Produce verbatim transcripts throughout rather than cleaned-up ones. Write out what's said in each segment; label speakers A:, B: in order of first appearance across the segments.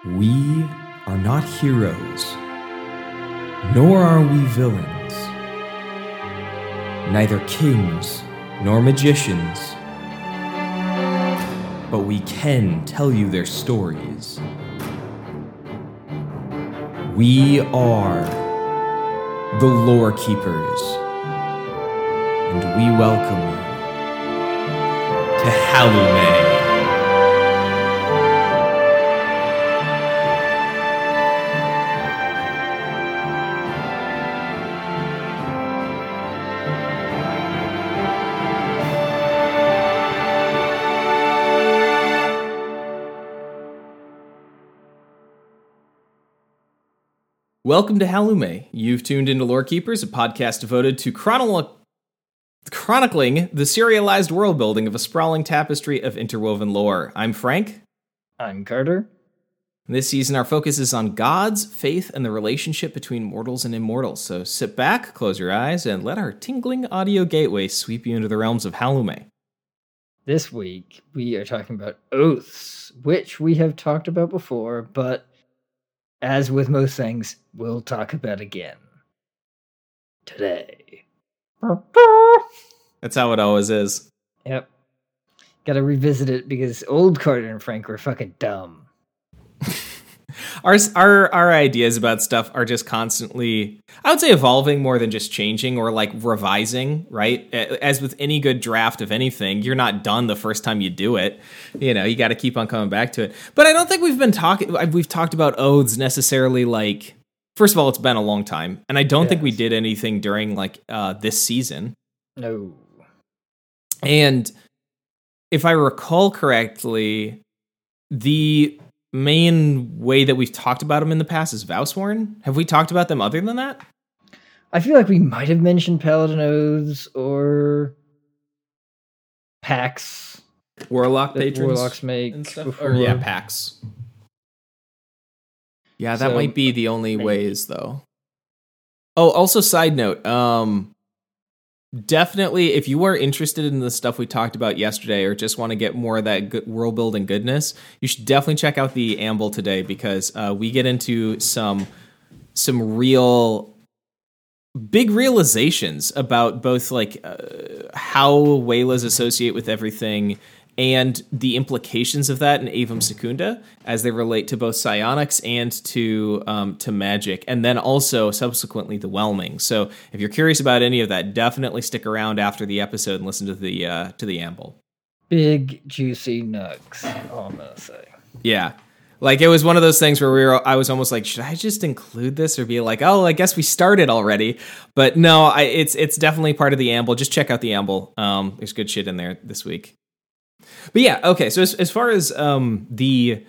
A: We are not heroes, nor are we villains, neither kings nor magicians, but we can tell you their stories. We are the Lore Keepers, and we welcome you to Halume. Welcome to Halume. You've tuned into Lore Keepers, a podcast devoted to chronolo- chronicling the serialized world building of a sprawling tapestry of interwoven lore. I'm Frank.
B: I'm Carter.
A: This season, our focus is on gods, faith, and the relationship between mortals and immortals. So sit back, close your eyes, and let our tingling audio gateway sweep you into the realms of Halume.
B: This week, we are talking about oaths, which we have talked about before, but as with most things, we'll talk about again today.
A: That's how it always is.
B: Yep. Gotta revisit it because old Carter and Frank were fucking dumb.
A: Our, our our ideas about stuff are just constantly, I would say, evolving more than just changing or like revising, right? As with any good draft of anything, you're not done the first time you do it. You know, you got to keep on coming back to it. But I don't think we've been talking, we've talked about oaths necessarily like, first of all, it's been a long time. And I don't yes. think we did anything during like uh, this season.
B: No.
A: And if I recall correctly, the main way that we've talked about them in the past is Vousworn. Have we talked about them other than that?
B: I feel like we might have mentioned Paladin Oaths or pacts.
A: Warlock patrons.
B: Warlocks make.
A: And stuff. Or, yeah, pacts. Yeah, that so, might be the only maybe. ways, though. Oh, also, side note, um, definitely, if you are interested in the stuff we talked about yesterday or just want to get more of that good world building goodness, you should definitely check out the Amble today because uh, we get into some some real big realizations about both like uh, how Waylas associate with everything and the implications of that in Avum Secunda as they relate to both psionics and to um, to magic, and then also subsequently the whelming. So if you're curious about any of that, definitely stick around after the episode and listen to the uh, to the Amble.
B: Big juicy nugs, all I'm gonna say.
A: Yeah, like it was one of those things where we were. I was almost like, should I just include this or be like, oh, I guess we started already? But no, I, it's it's definitely part of the Amble. Just check out the Amble. Um, there's good shit in there this week. But yeah, okay. So as, as far as um, the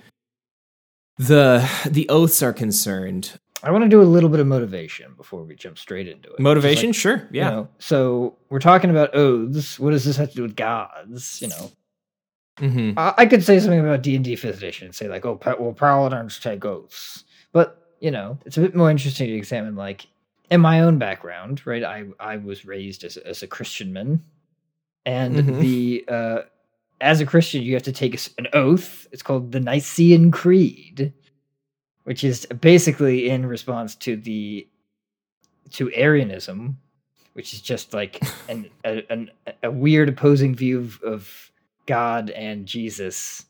A: the the oaths are concerned,
B: I want to do a little bit of motivation before we jump straight into it.
A: Motivation, like,
B: sure,
A: yeah.
B: You know, so we're talking about oaths. What does this have to do with gods? You know,
A: mm-hmm.
B: I, I could say something about D and D fifth edition and say like, oh, well, paladins take oaths, but you know, it's a bit more interesting to examine like in my own background, right? I I was raised as as a Christian man, and mm-hmm. the uh, as a Christian, you have to take an oath. It's called the Nicene Creed, which is basically in response to the to Arianism, which is just like an, a, an, a weird opposing view of, of God and Jesus.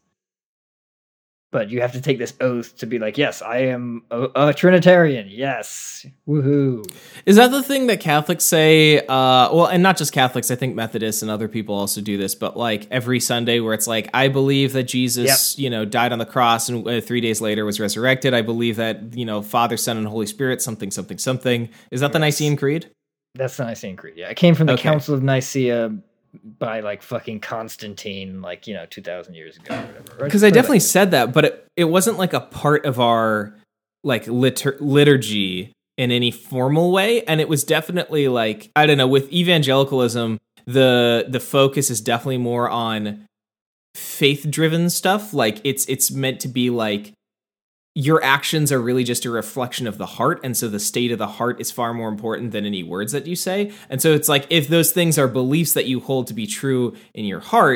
B: But you have to take this oath to be like, yes, I am a, a Trinitarian. Yes. Woohoo.
A: Is that the thing that Catholics say? Uh, well, and not just Catholics, I think Methodists and other people also do this, but like every Sunday where it's like, I believe that Jesus, yep. you know, died on the cross and uh, three days later was resurrected. I believe that, you know, Father, Son, and Holy Spirit, something, something, something. Is that yes. the Nicene Creed?
B: That's the Nicene Creed, yeah. It came from the
A: okay.
B: Council of Nicaea by like fucking Constantine, like, you know, two thousand years ago or whatever.
A: Because I definitely said that, but it, it wasn't like a part of our like litur- liturgy in any formal way. And it was definitely like, I don't know, with evangelicalism, the the focus is definitely more on faith driven stuff. Like it's it's meant to be like your actions are really just a reflection of the heart. And so the state of the heart is far more important than any words that you say. And so it's like, if those things are beliefs that you hold to be true in your heart,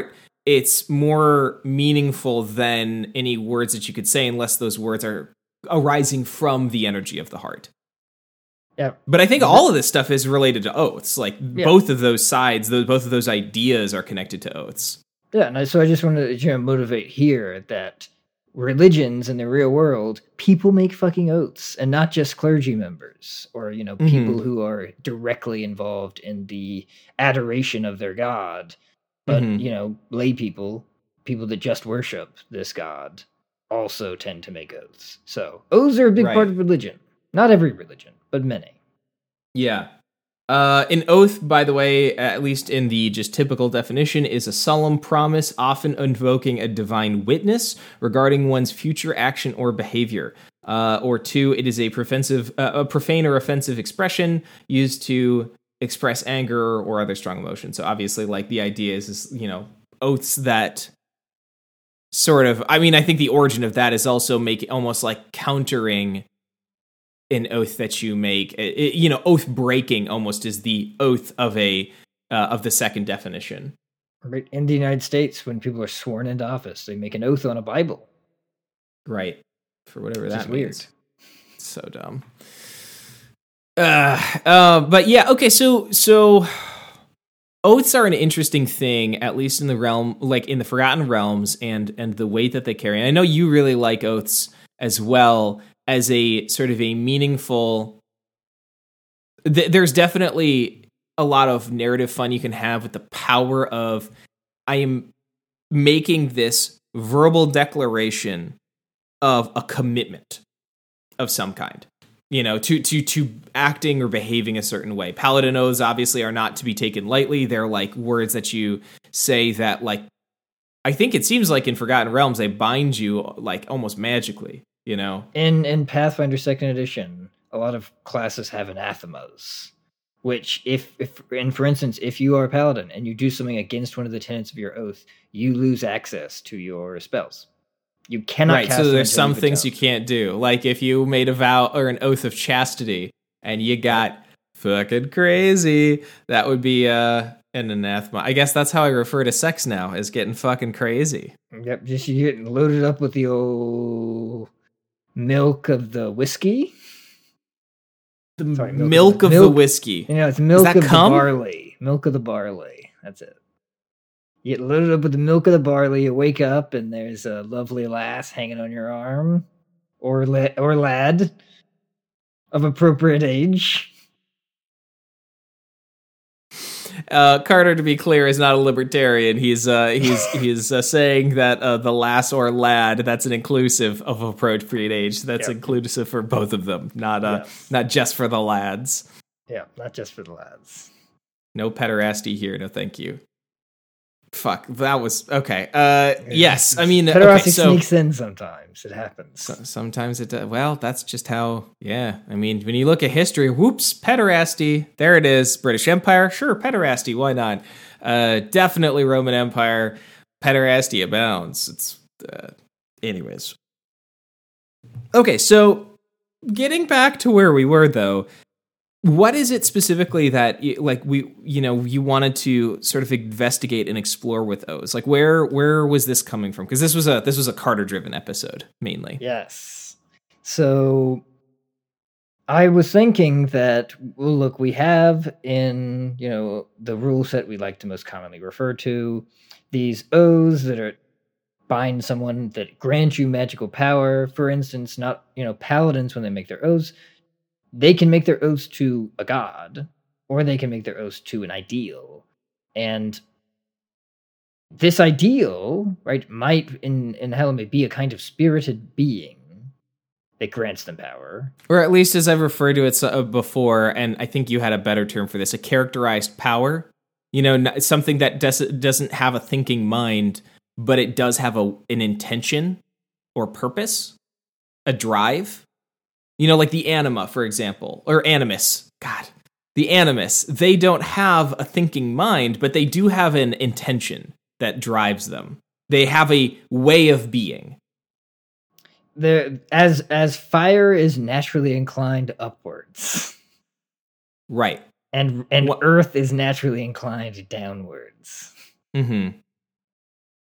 A: it's more meaningful than any words that you could say, unless those words are arising from the energy of the heart.
B: Yeah.
A: But I think all of this stuff is related to oaths. Like
B: Yeah.
A: both of those sides, those, both of those ideas are connected to oaths.
B: Yeah, and I, so I just want to you know, motivate here that religions in the real world, people make fucking oaths, and not just clergy members or you know people
A: Mhm.
B: who are directly involved in the adoration of their god, but
A: Mhm.
B: you know lay people, people that just worship this god, also tend to make oaths. So oaths are a big
A: Right.
B: part of religion. Not every religion, but many.
A: Yeah. Uh, an oath, by the way, at least in the just typical definition, is a solemn promise, often invoking a divine witness regarding one's future action or behavior. Uh, or two, it is a offensive, uh, a profane or offensive expression used to express anger or other strong emotion. So obviously, like the idea is, is you know, oaths that sort of. I mean, I think the origin of that is also making almost like countering an oath that you make. It, it, you know, oath breaking almost is the oath of a uh, of the second definition.
B: Right. In the United States, when people are sworn into office, they make an oath on a Bible.
A: Right. For whatever
B: Which
A: that
B: is
A: means.
B: weird.
A: It's so dumb. Uh, uh, but yeah, okay, so so oaths are an interesting thing, at least in the realm, like in the Forgotten Realms, and and the weight that they carry. And I know you really like oaths as well, as a sort of a meaningful. Th- there's definitely a lot of narrative fun you can have with the power of I am making this verbal declaration of a commitment of some kind, you know, to to to acting or behaving a certain way. Paladin oaths obviously are not to be taken lightly. They're like words that you say that, like, I think it seems like in Forgotten Realms they bind you like almost magically, you know.
B: In in Pathfinder Second Edition, a lot of classes have anathemas, which if if and for instance, if you are a paladin and you do something against one of the tenets of your oath, you lose access to your spells. You cannot
A: Right,
B: cast
A: so
B: them
A: there's
B: until
A: some
B: you've
A: things you
B: atoned.
A: can't do. Like if you made a vow or an oath of chastity and you got fucking crazy, that would be uh, an anathema. I guess that's how I refer to sex now, is getting fucking crazy.
B: Yep, just you get loaded up with the old milk of the whiskey.
A: The
B: Sorry,
A: milk of,
B: milk,
A: the whiskey.
B: You know, it's milk
A: that
B: of
A: cum?
B: the barley. Milk of the barley. That's it. You get loaded up with the milk of the barley. You wake up and there's a lovely lass hanging on your arm, or la- or lad of appropriate age.
A: Uh, Carter, to be clear, is not a libertarian. He's uh, he's he's uh, saying that uh, the lass or lad, that's an inclusive of appropriate age. That's
B: Yep.
A: inclusive for both of them, not uh,
B: Yes.
A: not just for the lads.
B: Yeah, not just for the lads.
A: No pederasty here. No, thank you. Fuck, that was okay. Uh, yes, I mean, okay,
B: Pederasty
A: so
B: sneaks in sometimes. It happens.
A: so- sometimes it does. Well, that's just how. Yeah, I mean, when you look at history, whoops, pederasty. There it is. British Empire, sure, pederasty. Why not? Uh, definitely Roman Empire. Pederasty abounds. It's uh, anyways. Okay, so getting back to where we were, though. What is it specifically that you, like we you know you wanted to sort of investigate and explore with oaths? Like where where was this coming from? Because this was a this was a Carter driven episode mainly.
B: Yes. So I was thinking that, well, look, we have in, you know, the rule set we like to most commonly refer to, these oaths that are bind someone that grant you magical power. For instance, not, you know, paladins, when they make their oaths, they can make their oaths to a god, or they can make their oaths to an ideal. And this ideal, right, might in, in Hellmate be a kind of spirited being that grants them power.
A: Or at least as I've referred to it so- before, and I think you had a better term for this, a characterized power. You know, n- something that does, doesn't have a thinking mind, but it does have a an intention or purpose, a drive. You know, like the anima, for example, or animus. God, the animus. They don't have a thinking mind, but they do have an intention that drives them. They have a way of being.
B: There, as as fire is naturally inclined upwards,
A: Right.
B: and and
A: What-
B: earth is naturally inclined downwards.
A: Mm-hmm.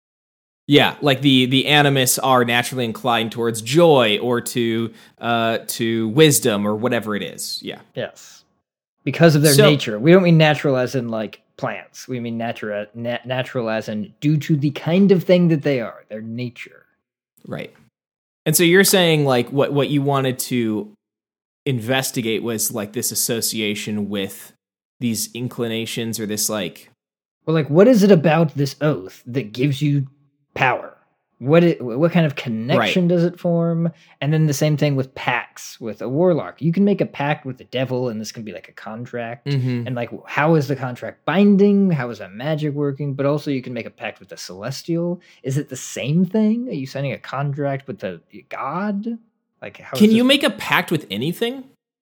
A: Yeah, like the the animus are naturally inclined towards joy or to uh to wisdom or whatever it is. Yeah.
B: Yes. Because of their
A: So-
B: nature. We don't mean natural as in like plants. We mean natural nat- natural as in due to the kind of thing that they are, their nature.
A: Right. And so you're saying like what what you wanted to investigate was like this association with these inclinations or this like
B: Well, like, what is it about this oath that gives you power? What it, what kind of connection
A: Right.
B: does it form? And then the same thing with pacts with a warlock. You can make a pact with the devil, and this can be like a contract.
A: Mhm.
B: And like, how is the contract binding? How is that magic working? But also, you can make a pact with the celestial. Is it the same thing? Are you signing a contract with the god? Like, how
A: Can
B: is
A: you
B: this-
A: make a pact with anything?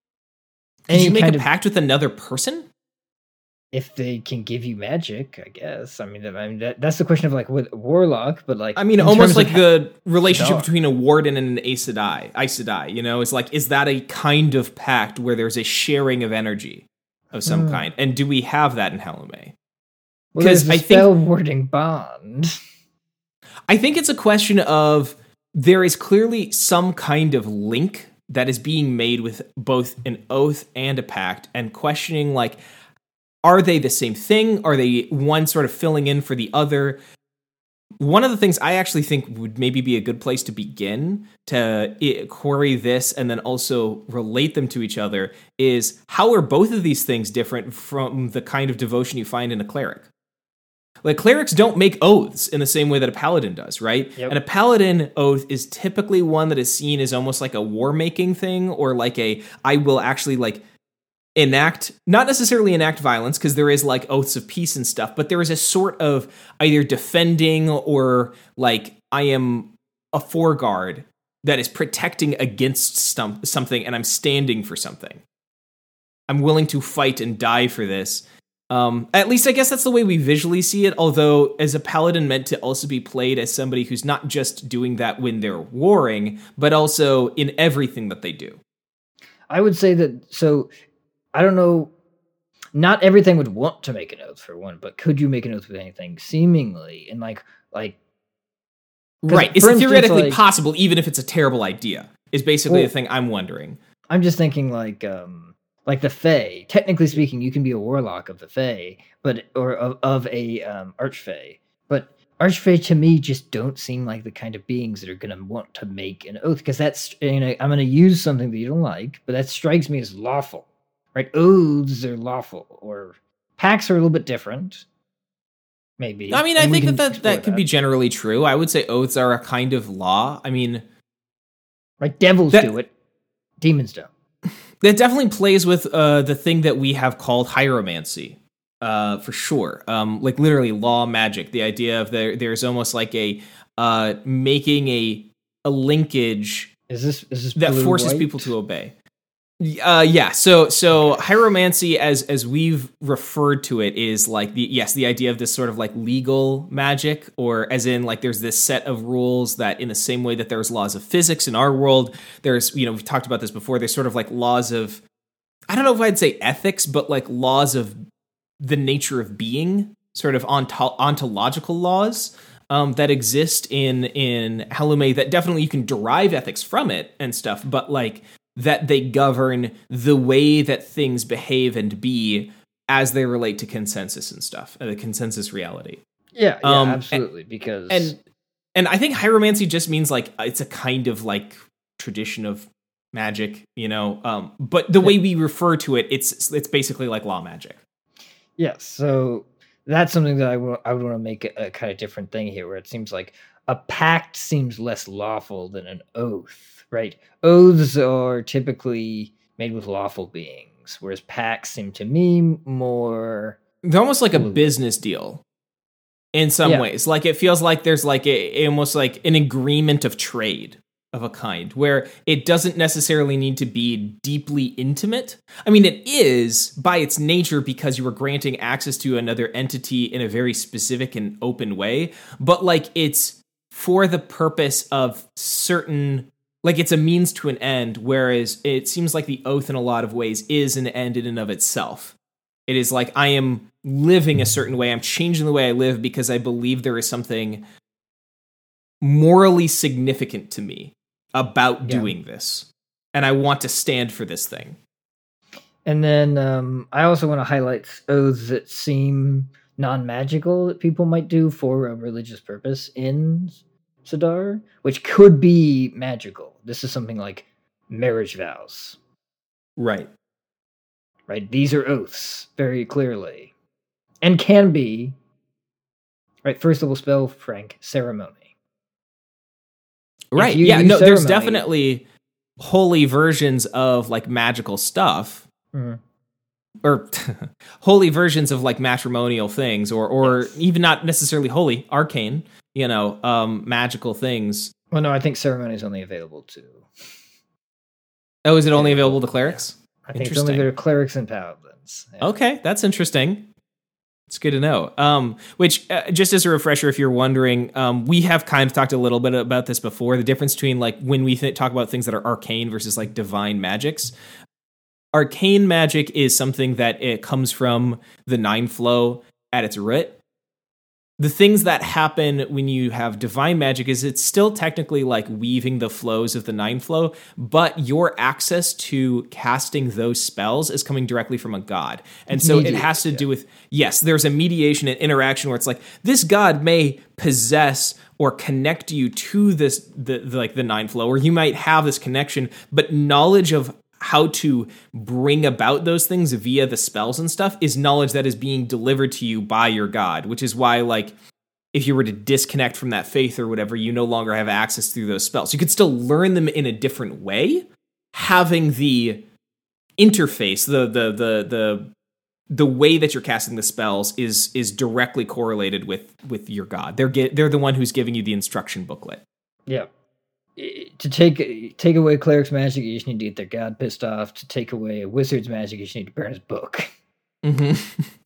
A: Can
B: Any
A: you make
B: kind
A: a
B: of-
A: pact with another person?
B: if they can give you magic? I guess. I mean, I mean that, that's the question of like with warlock, but like
A: I mean,
B: in
A: almost
B: terms
A: like
B: of
A: the relationship
B: Dark.
A: between a warden and an Aes Sedai. Aes Sedai, you know, is like, is that a kind of pact where there's a sharing of energy of some
B: Hmm.
A: kind? And do we have that in Hallume?
B: Well, there's
A: 'Cause
B: the
A: I think-
B: spell warding bond.
A: I think it's a question of there is clearly some kind of link that is being made with both an oath and a pact, and questioning like, are they the same thing? Are they one sort of filling in for the other? One of the things I actually think would maybe be a good place to begin to i- query this and then also relate them to each other is how are both of these things different from the kind of devotion you find in a cleric? Like, clerics don't make oaths in the same way that a paladin does, right?
B: Yep.
A: And a paladin oath is typically one that is seen as almost like a war-making thing, or like a, I will actually, like, enact, not necessarily enact violence, because there is, like, oaths of peace and stuff, but there is a sort of either defending or, like, I am a foreguard that is protecting against stum- something, and I'm standing for something. I'm willing to fight and die for this. Um, at least I guess that's the way we visually see it, although as a paladin meant to also be played as somebody who's not just doing that when they're warring, but also in everything that they do.
B: I would say that. So I don't know. Not everything would want to make an oath for one, but could you make an oath with anything? Seemingly, and like like 'Cause,
A: Right. Is
B: for
A: it
B: instance,
A: theoretically
B: like-
A: possible, even if it's a terrible idea, is basically
B: Well-
A: the thing I'm wondering.
B: I'm just thinking like um like the Fae. Technically speaking, you can be a warlock of the Fae, but or of, of a um, archfey. But archfey to me just don't seem like the kind of beings that are going to want to make an oath, because that's, you know, I'm going to use something that you don't like, but that strikes me as lawful, right? Oaths are lawful, or pacts are a little bit different. Maybe.
A: I mean, I
B: and we
A: think that
B: can
A: that,
B: explore
A: that could be generally true. I would say oaths are a kind of law. I mean,
B: right. Devils
A: that-
B: do it. Demons don't.
A: that definitely plays with uh, the thing that we have called hieromancy, uh, for sure. Um, like literally law magic. The idea of there, there's almost like a uh, making a a linkage
B: Is this is this
A: that
B: blue,
A: forces
B: white?
A: people to obey. Uh, yeah. So so hieromancy, as as we've referred to it, is like the yes the idea of this sort of like legal magic, or as in like there's this set of rules that in the same way that there's laws of physics in our world, there's, you know, we've talked about this before, there's sort of like laws of, I don't know if I'd say ethics, but like laws of the nature of being, sort of onto- ontological laws um, that exist in in Hallume that definitely you can derive ethics from it and stuff, but like that they govern the way that things behave and be as they relate to consensus and stuff, uh, the consensus reality.
B: Yeah, yeah,
A: Um,
B: absolutely. because
A: And and I think hieromancy just means like it's a kind of like tradition of magic, you know. Um, but the way we refer to it, it's it's basically like law magic.
B: yes, so that's something that I wo- I would want to make a, a kind of different thing here, where it seems like a pact seems less lawful than an oath, right? Oaths are typically made with lawful beings, whereas pacts seem to me more.
A: They're almost like a
B: Ooh.
A: business deal in some
B: Yeah.
A: ways. Like it feels like there's like a, almost like an agreement of trade of a kind where it doesn't necessarily need to be deeply intimate. I mean, it is by its nature because you are granting access to another entity in a very specific and open way, but like it's for the purpose of certain, like it's a means to an end, whereas it seems like the oath in a lot of ways is an end in and of itself. It is like I am living a certain way. I'm changing the way I live because I believe there is something morally significant to me about
B: Yeah.
A: doing this. And I want to stand for this thing.
B: And then um, I also want to highlight oaths that seem non-magical that people might do for a religious purpose in Sidar, which could be magical. This is something like marriage vows.
A: Right.
B: Right? These are oaths, very clearly. And can be, right, first level spell, Frank, ceremony.
A: Right.
B: you
A: Yeah,
B: use
A: no, there's
B: ceremony-
A: definitely holy versions of like magical stuff.
B: Mhm.
A: Or holy versions of like matrimonial things, or or
B: Yes.
A: even not necessarily holy, arcane, you know, um, magical things.
B: Well, no, I think ceremony is only available to...
A: Oh, is it only
B: Yeah.
A: available to clerics?
B: I think it's only
A: Interesting.
B: there clerics and paladins. Yeah.
A: Okay, that's interesting. It's good to know. Um, which, uh, just as a refresher, if you're wondering, um, we have kind of talked a little bit about this before. The difference between like when we th- talk about things that are arcane versus like divine magics. Arcane magic is something that it comes from the Nine Flow at its root. The things that happen when you have divine magic is it's still technically like weaving the flows of the Nine Flow, but your access to casting those spells is coming directly from a god. And so it has to do with, yes, there's a mediation and interaction where it's like, this god may possess or connect you to this, the, the like the Nine Flow, or you might have this connection, but knowledge of how to bring about those things via the spells and stuff is knowledge that is being delivered to you by your god, which is why, like, if you were to disconnect from that faith or whatever, you no longer have access through those spells. You could still learn them in a different way, having the interface, the the the the the way that you're casting the spells is is directly correlated with with your god. They're ge- they're the one who's giving you the instruction booklet.
B: Yeah. I- To take take away cleric's magic, you just need to get their god pissed off. To take away a wizard's magic, you just need to burn his book.
A: Mm-hmm.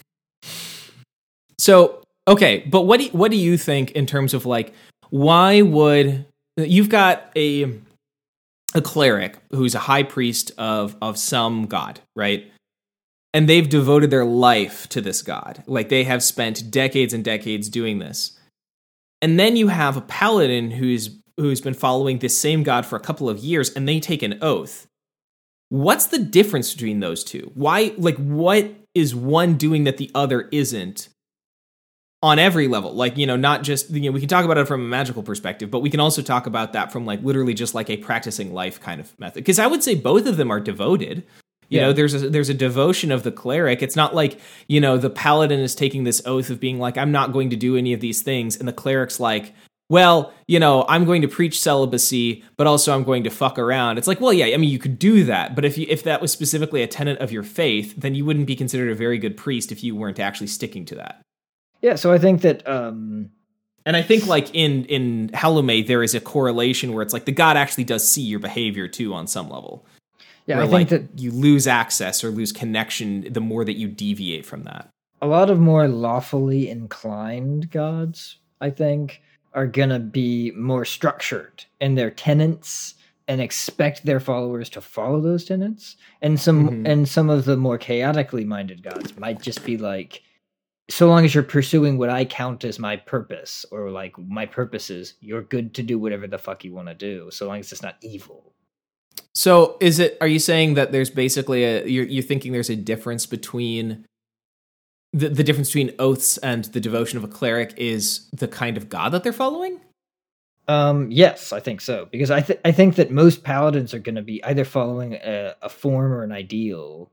A: So, okay, but what do you, what do you think in terms of like why would you've got a a cleric who's a high priest of of some god, right? And they've devoted their life to this god. Like they have spent decades and decades doing this. And then you have a paladin who's who's been following this same god for a couple of years, and they take an oath. What's the difference between those two? Why, like, what is one doing that the other isn't on every level? Like, you know, not just, you know, we can talk about it from a magical perspective, but we can also talk about that from like literally just like a practicing life kind of method. Because I would say both of them are devoted. You
B: Yeah.
A: know, there's a, there's a devotion of the cleric. It's not like, you know, the paladin is taking this oath of being like, I'm not going to do any of these things. And the cleric's like, well, you know, I'm going to preach celibacy, but also I'm going to fuck around. It's like, well, yeah, I mean, you could do that. But if you, if that was specifically a tenet of your faith, then you wouldn't be considered a very good priest if you weren't actually sticking to that.
B: Yeah, so I think that um
A: And I think like in, in Hallume, there is a correlation where it's like the god actually does see your behavior too on some level.
B: yeah,
A: where
B: I think
A: like
B: that
A: you lose access or lose connection the more that you deviate from that.
B: a lot of more lawfully inclined gods, I think, are gonna be more structured in their tenets and expect their followers to follow those tenets. And some
A: Mhm.
B: and some of the more chaotically minded gods might just be like, so long as you're pursuing what I count as my purpose, or like my purpose is you're good to do whatever the fuck you want to do, so long as it's not evil.
A: So is it, are you saying that there's basically a, you're, you're thinking there's a difference between the, the difference between oaths and the devotion of a cleric is the kind of god that they're following?
B: Um, yes, I think so, because I th- I think that most paladins are going to be either following a, a form or an ideal,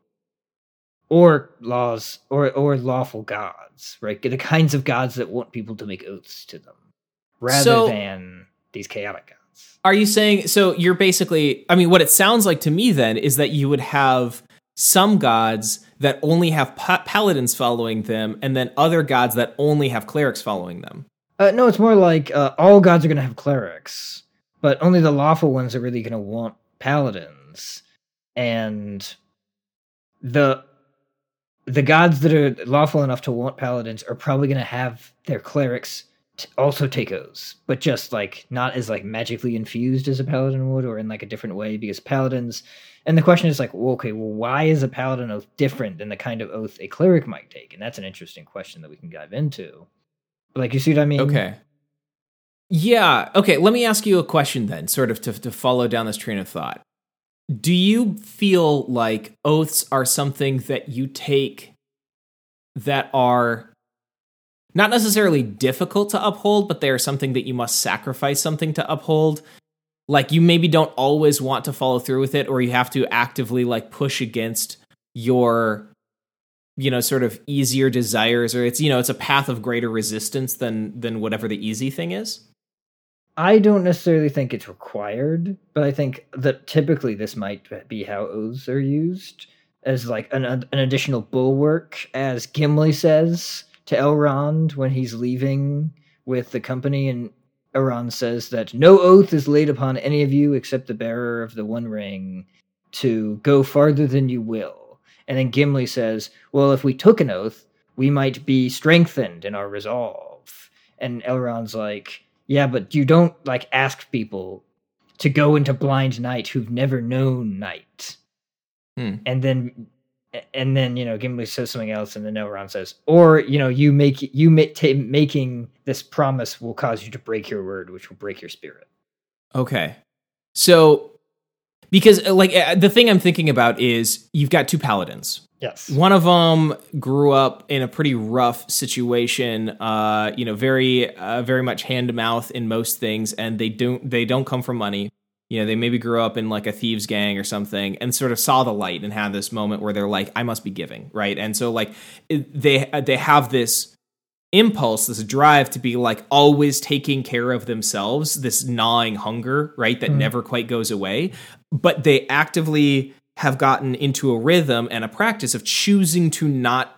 B: or laws or or lawful gods, right? The kinds of gods that want people to make oaths to them, rather
A: So-
B: than these chaotic gods.
A: Are you saying, so you're basically, I mean, what it sounds like to me then is that you would have some gods that only have pa- paladins following them, and then other gods that only have clerics following them.
B: Uh, no, it's more like uh, all gods are going to have clerics, but only the lawful ones are really going to want paladins, and the the gods that are lawful enough to want paladins are probably going to have their clerics t- also take oaths, but just like not as like magically infused as a paladin would, or in like a different way, because paladins. And the question is like, well, okay, well, why is a paladin oath different than the kind of oath a cleric might take? And that's an interesting question that we can dive into. Like, you see what I mean?
A: Okay. Yeah. Okay. Let me ask you a question then, sort of to, to follow down this train of thought. Do you feel like oaths are something that you take that are not necessarily difficult to uphold, but they are something that you must sacrifice something to uphold? Like you maybe don't always want to follow through with it, or you have to actively like push against your, you know, sort of easier desires, or it's, you know, it's a path of greater resistance than than whatever the easy thing is?
B: I don't necessarily think it's required, but I think that typically this might be how oaths are used as like an an additional bulwark, as Gimli says to Elrond when he's leaving with the company, and Elrond says that no oath is laid upon any of you except the bearer of the One Ring to go farther than you will. And then Gimli says, well, if we took an oath, we might be strengthened in our resolve. And Elrond's like, yeah, but you don't like ask people to go into blind night who've never known night.
A: Hmm.
B: And then, and then you know, Gimli says something else, and then Elrond says, or you know, you make you make t- making this promise will cause you to break your word, which will break your spirit.
A: Okay, so because like the thing I'm thinking about is you've got two paladins.
B: Yes.
A: One of them grew up in a pretty rough situation, uh, you know, very, uh, very much hand to mouth in most things, and they don't, they don't come from money. You know, they maybe grew up in like a thieves gang or something, and sort of saw the light and had this moment where they're like, "I must be giving," right? And so like it, they they have this impulse, this drive to be like always taking care of themselves, this gnawing hunger, right, that mm. never quite goes away, but they actively have gotten into a rhythm and a practice of choosing to not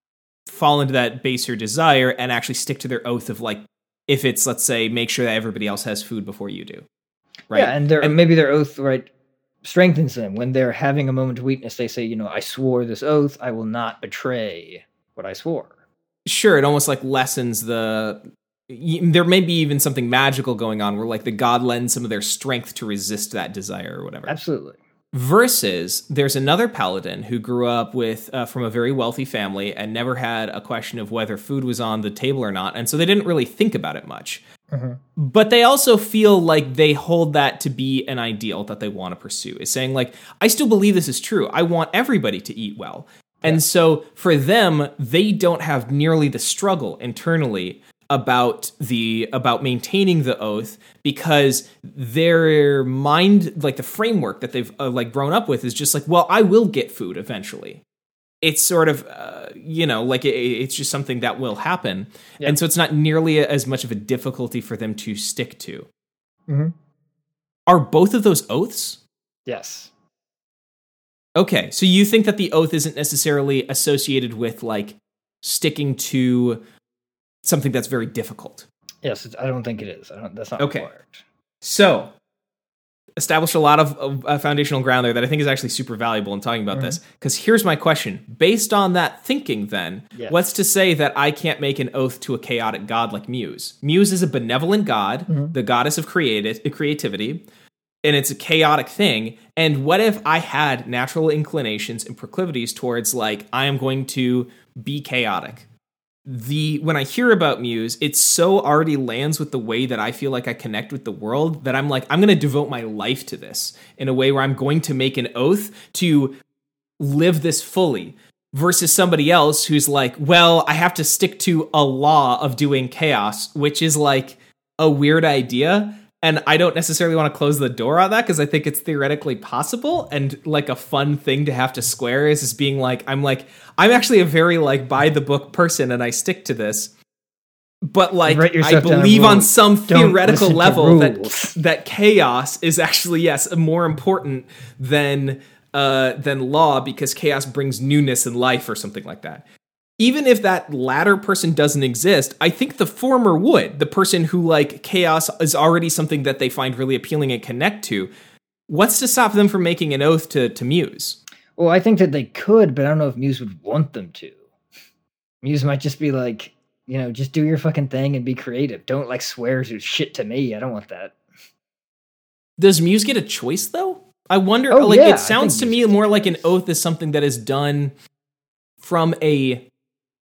A: fall into that baser desire and actually stick to their oath of like, if it's, let's say, make sure that everybody else has food before you do. Right.
B: Yeah, and, and maybe their oath, right, strengthens them. When they're having a moment of weakness, they say, you know, I swore this oath, I will not betray what I swore.
A: Sure, it almost like lessens the... There may be even something magical going on where like the god lends some of their strength to resist that desire or whatever.
B: Absolutely.
A: Versus, there's another paladin who grew up with uh, from a very wealthy family and never had a question of whether food was on the table or not, and so they didn't really think about it much. Mm-hmm. But they also feel like they hold that to be an ideal that they want to pursue. Is saying like, I still believe this is true. I want everybody to eat well. Yeah. And so for them, they don't have nearly the struggle internally about the about maintaining the oath, because their mind, like the framework that they've uh, like grown up with, is just like, well, I will get food eventually. It's sort of uh, you know, like it, it's just something that will happen, yeah. And so it's not nearly as much of a difficulty for them to stick to.
B: Mm-hmm.
A: Are both of those oaths?
B: Yes.
A: Okay, so you think that the oath isn't necessarily associated with like sticking to something that's very difficult?
B: Yes, I don't think it is. I don't, that's not
A: okay.
B: required.
A: So, established a lot of, of uh, foundational ground there that I think is actually super valuable in talking about mm-hmm. this. Because here's my question. Based on that thinking, then, yes. What's to say that I can't make an oath to a chaotic god like Muse? Muse is a benevolent god, mm-hmm. the goddess of creati- creativity, and it's a chaotic thing. And what if I had natural inclinations and proclivities towards, like, I am going to be chaotic? The when I hear about Muse, it so already lands with the way that I feel like I connect with the world that I'm like, I'm going to devote my life to this in a way where I'm going to make an oath to live this fully, versus somebody else who's like, well, I have to stick to a law of doing chaos, which is like a weird idea. And I don't necessarily want to close the door on that because I think it's theoretically possible and like a fun thing to have to square is, is being like, I'm like, I'm actually a very like by the book person and I stick to this. But like, I believe on some theoretical level that that chaos is actually, yes, more important than uh, than law because chaos brings newness in life or something like that. Even if that latter person doesn't exist, I think the former would. The person who, like, chaos is already something that they find really appealing and connect to. What's to stop them from making an oath to, to Muse?
B: Well, I think that they could, but I don't know if Muse would want them to. Muse might just be like, you know, just do your fucking thing and be creative. Don't, like, swear to shit to me. I don't want that.
A: Does Muse get a choice, though? I wonder,
B: oh,
A: like,
B: yeah,
A: it sounds to me more like an oath is something that is done from a...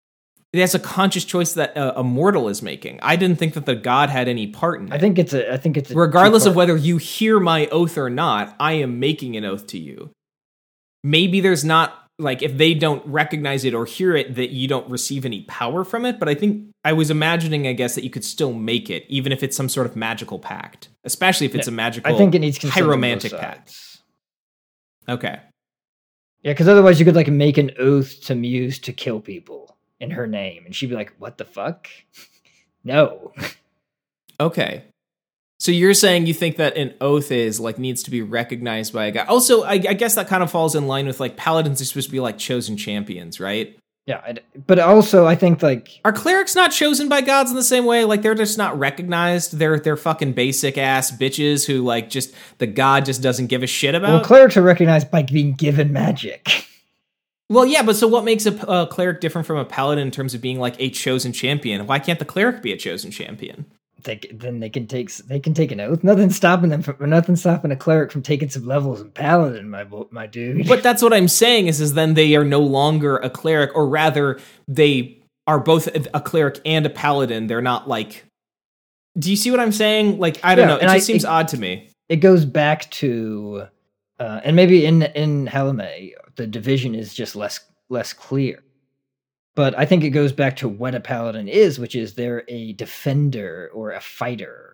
A: That's a conscious choice that a, a mortal is making. I didn't think that the god had any part in it.
B: I think it's a. I think it's a
A: regardless of whether you hear my oath or not. I am making an oath to you. Maybe there's not like if they don't recognize it or hear it that you don't receive any power from it. But I think I was imagining, I guess, that you could still make it, even if it's some sort of magical pact, especially if it's a magical.
B: I think it needs
A: pyromantic pact. Okay.
B: Yeah, because otherwise you could like make an oath to Muse to kill people in her name, and she'd be like, "What the fuck? No."
A: Okay. So you're saying you think that an oath is like needs to be recognized by a guy. Also, I, I guess that kind of falls in line with like paladins are supposed to be like chosen champions, right?
B: Yeah, I, but also I think like
A: are clerics not chosen by gods in the same way? Like they're just not recognized. They're they're fucking basic ass bitches who like just the god just doesn't give a shit about.
B: Well, clerics are recognized by being given magic.
A: Well, yeah, but so what makes a, a cleric different from a paladin in terms of being like a chosen champion? Why can't the cleric be a chosen champion?
B: They, then they can take they can take an oath. Nothing's stopping them from nothing's stopping a cleric from taking some levels in paladin, my my dude.
A: But that's what I'm saying is is then they are no longer a cleric, or rather they are both a cleric and a paladin. They're not like. Do you see what I'm saying? Like I don't yeah, know. It just I, seems it, odd to me.
B: It goes back to, uh, and maybe in in Helome the division is just less less clear. But I think it goes back to what a paladin is, which is they're a defender or a fighter.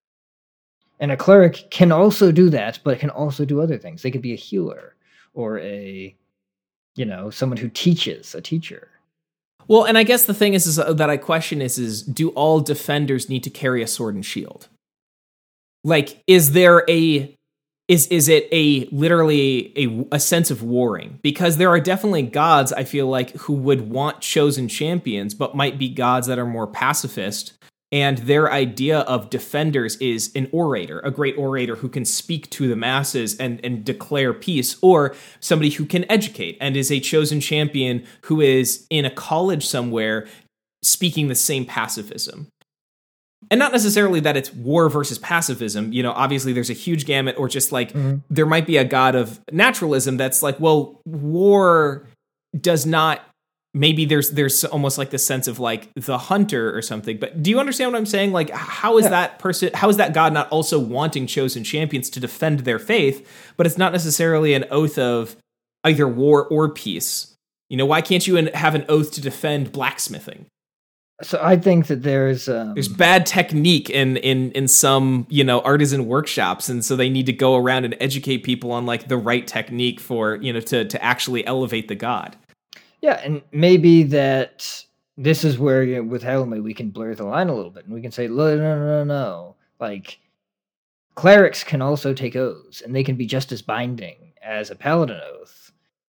B: And a cleric can also do that, but it can also do other things. They could be a healer or a, you know, someone who teaches, a teacher.
A: Well, and I guess the thing is, is that I question is, is do all defenders need to carry a sword and shield? Like, is there a... Is is it a literally a, a sense of warring? Because there are definitely gods, I feel like, who would want chosen champions, but might be gods that are more pacifist. And their idea of defenders is an orator, a great orator who can speak to the masses and, and declare peace, or somebody who can educate and is a chosen champion who is in a college somewhere speaking the same pacifism. And not necessarily that it's war versus pacifism. You know, obviously there's a huge gamut, or just like mm-hmm. there might be a god of naturalism that's like, well, war does not, maybe there's there's almost like the sense of like the hunter or something. But do you understand what I'm saying? Like, how is yeah. that person, how is that god not also wanting chosen champions to defend their faith, but it's not necessarily an oath of either war or peace? You know, why can't you have an oath to defend blacksmithing?
B: So I think that there's um,
A: there's bad technique in, in in some, you know, artisan workshops, and so they need to go around and educate people on like the right technique for, you know, to to actually elevate the god.
B: Yeah, and maybe that this is where, you know, with Helome we can blur the line a little bit, and we can say, no, no, no, no, no. Like clerics can also take oaths, and they can be just as binding as a paladin oath.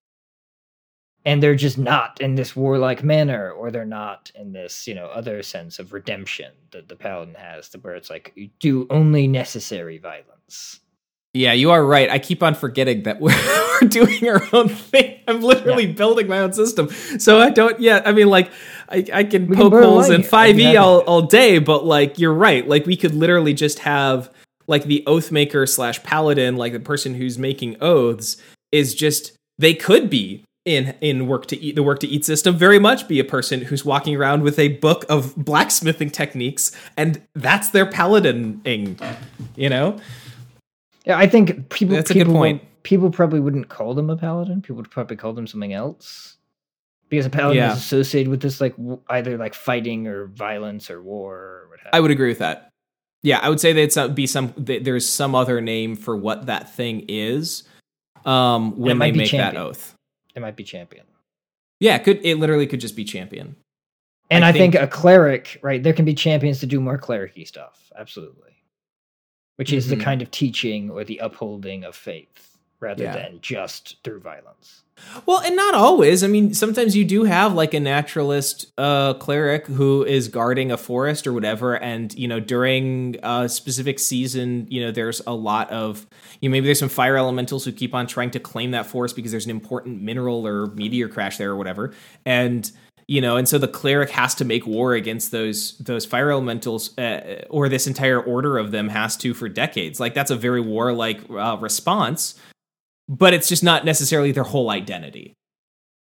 B: And they're just not in this warlike manner, or they're not in this, you know, other sense of redemption that the paladin has, where it's like you do only necessary violence.
A: Yeah, you are right. I keep on forgetting that we're, we're doing our own thing. I'm literally yeah. building my own system. So I don't, yeah, I mean, like, I, I can we poke can holes in five E all, all day, but, like, you're right. Like, we could literally just have, like, the oathmaker slash paladin, like, the person who's making oaths, is just, they could be in in work to eat the work to eat system very much be a person who's walking around with a book of blacksmithing techniques, and that's their paladining, you know.
B: Yeah, I think people
A: that's a
B: people,
A: good point.
B: People probably wouldn't call them a paladin. People would probably call them something else, because a paladin yeah. is associated with this like w- either like fighting or violence or war or what have you.
A: I would agree with that. Yeah, I would say that it's be some that there's some other name for what that thing is um when they make champion. that oath.
B: It might be champion.
A: Yeah, it could it literally could just be champion.
B: And I, I think, think a cleric, right? There can be champions to do more cleric-y stuff, absolutely. Which is mm-hmm. the kind of teaching or the upholding of faith, rather yeah. than just through violence.
A: Well, and not always. I mean, sometimes you do have like a naturalist uh, cleric who is guarding a forest or whatever, and you know, during a specific season, you know, there's a lot of, you know, maybe there's some fire elementals who keep on trying to claim that forest because there's an important mineral or meteor crash there or whatever, and you know, and so the cleric has to make war against those those fire elementals, uh, or this entire order of them has to for decades. Like that's a very warlike uh, response. But it's just not necessarily their whole identity.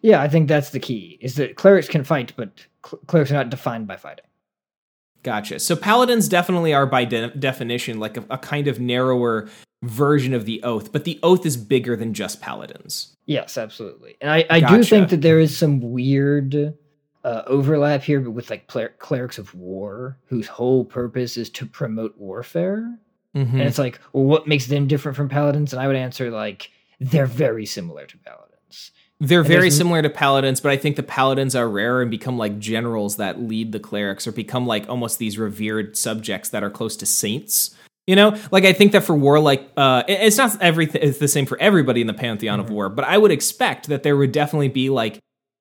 B: Yeah, I think that's the key, is that clerics can fight, but cl- clerics are not defined by fighting.
A: Gotcha. So paladins definitely are by de- definition like a, a kind of narrower version of the oath, but the oath is bigger than just paladins.
B: Yes, absolutely. And I, I
A: Gotcha.
B: do think that there is some weird uh, overlap here with like cler- clerics of war, whose whole purpose is to promote warfare.
A: Mm-hmm.
B: And it's like, well, what makes them different from paladins? And I would answer like, they're very similar to paladins.
A: They're
B: And
A: very
B: there's-
A: similar to paladins, but I think the paladins are rare and become like generals that lead the clerics, or become like almost these revered subjects that are close to saints. You know, like I think that for war, like uh, it- it's not everything. It's the same for everybody in the pantheon
B: Mhm.
A: of war, but I would expect that there would definitely be like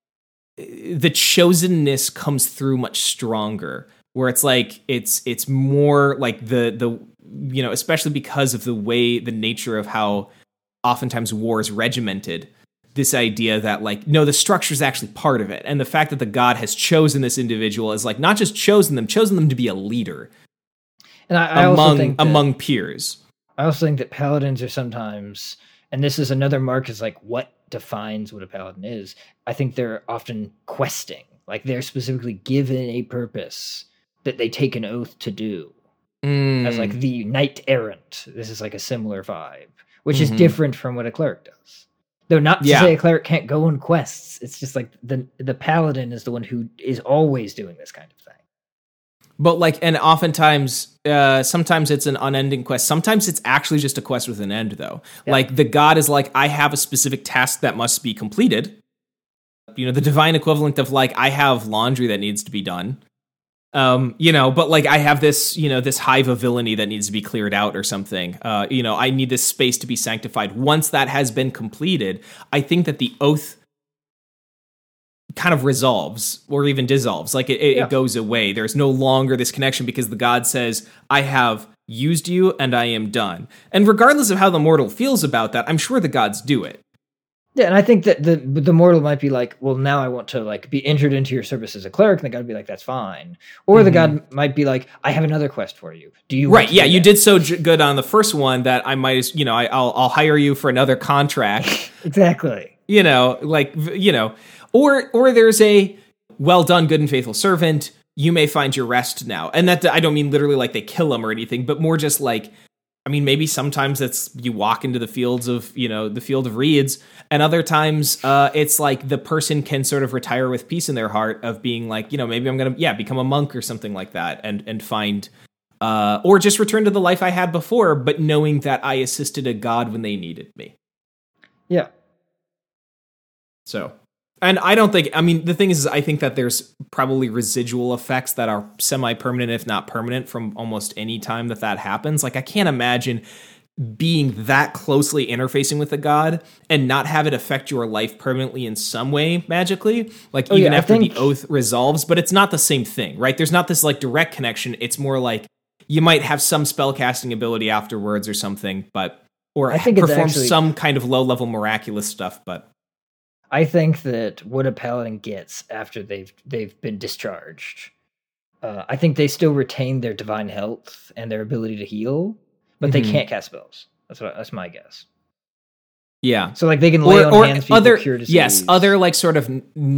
A: the chosenness comes through much stronger, where it's like it's it's more like the the you know, especially because of the way the nature of how oftentimes war is regimented. This idea that like, no, the structure is actually part of it. And the fact that the god has chosen this individual is like not just chosen them, chosen them to be a leader
B: And I, I also
A: among
B: think that,
A: among peers.
B: I also think that paladins are sometimes, and this is another mark, is like what defines what a paladin is. I think they're often questing, like they're specifically given a purpose that they take an oath to do.
A: Mm.
B: As like the knight errant. This is like a similar vibe, which mm-hmm. is different from what a cleric does. Though not to
A: yeah.
B: say a cleric can't go on quests. It's just like the the paladin is the one who is always doing this kind of thing.
A: But like, and oftentimes, uh, sometimes it's an unending quest. Sometimes it's actually just a quest with an end, though. Yeah. Like the god is like, I have a specific task that must be completed. You know, the divine equivalent of like, I have laundry that needs to be done. Um, you know, but like I have this, you know, this hive of villainy that needs to be cleared out or something. Uh, you know, I need this space to be sanctified. Once that has been completed, I think that the oath kind of resolves or even dissolves. Like it, it, yeah. it goes away. There's no longer this connection because the god says, I have used you and I am done. And regardless of how the mortal feels about that, I'm sure the gods do it.
B: Yeah, and I think that the the mortal might be like, well, now I want to like be entered into your service as a cleric, and the god would be like, that's fine. Or mm-hmm. the god might be like, I have another quest for you. Do you
A: right? Yeah, you
B: that?
A: did so j- good on the first one that I might, you know, I, I'll I'll hire you for another contract.
B: Exactly.
A: You know, like you know, or or there's a well done, good and faithful servant. You may find your rest now, and that I don't mean literally like they kill him or anything, but more just like. I mean, maybe sometimes it's you walk into the fields of, you know, the field of reeds, and other times uh, it's like the person can sort of retire with peace in their heart of being like, you know, maybe I'm going to, yeah, become a monk or something like that and, and find, uh, or just return to the life I had before, but knowing that I assisted a god when they needed me.
B: Yeah.
A: So. And I don't think, I mean, the thing is, I think that there's probably residual effects that are semi-permanent, if not permanent, from almost any time that that happens. Like, I can't imagine being that closely interfacing with a god and not have it affect your life permanently in some way magically. Like,
B: oh,
A: even
B: yeah,
A: after
B: think...
A: the oath resolves, but it's not the same thing, right? There's not this, like, direct connection. It's more like you might have some spellcasting ability afterwards or something, but, or
B: I think
A: perform
B: actually...
A: some kind of low-level miraculous stuff, but...
B: I think that what a paladin gets after they've they've been discharged, uh, I think they still retain their divine health and their ability to heal, but mm-hmm. they can't cast spells. That's what that's my guess.
A: Yeah.
B: So like they can lay
A: or,
B: on
A: or
B: hands, people,
A: other
B: cure disease.
A: Yes, other like sort of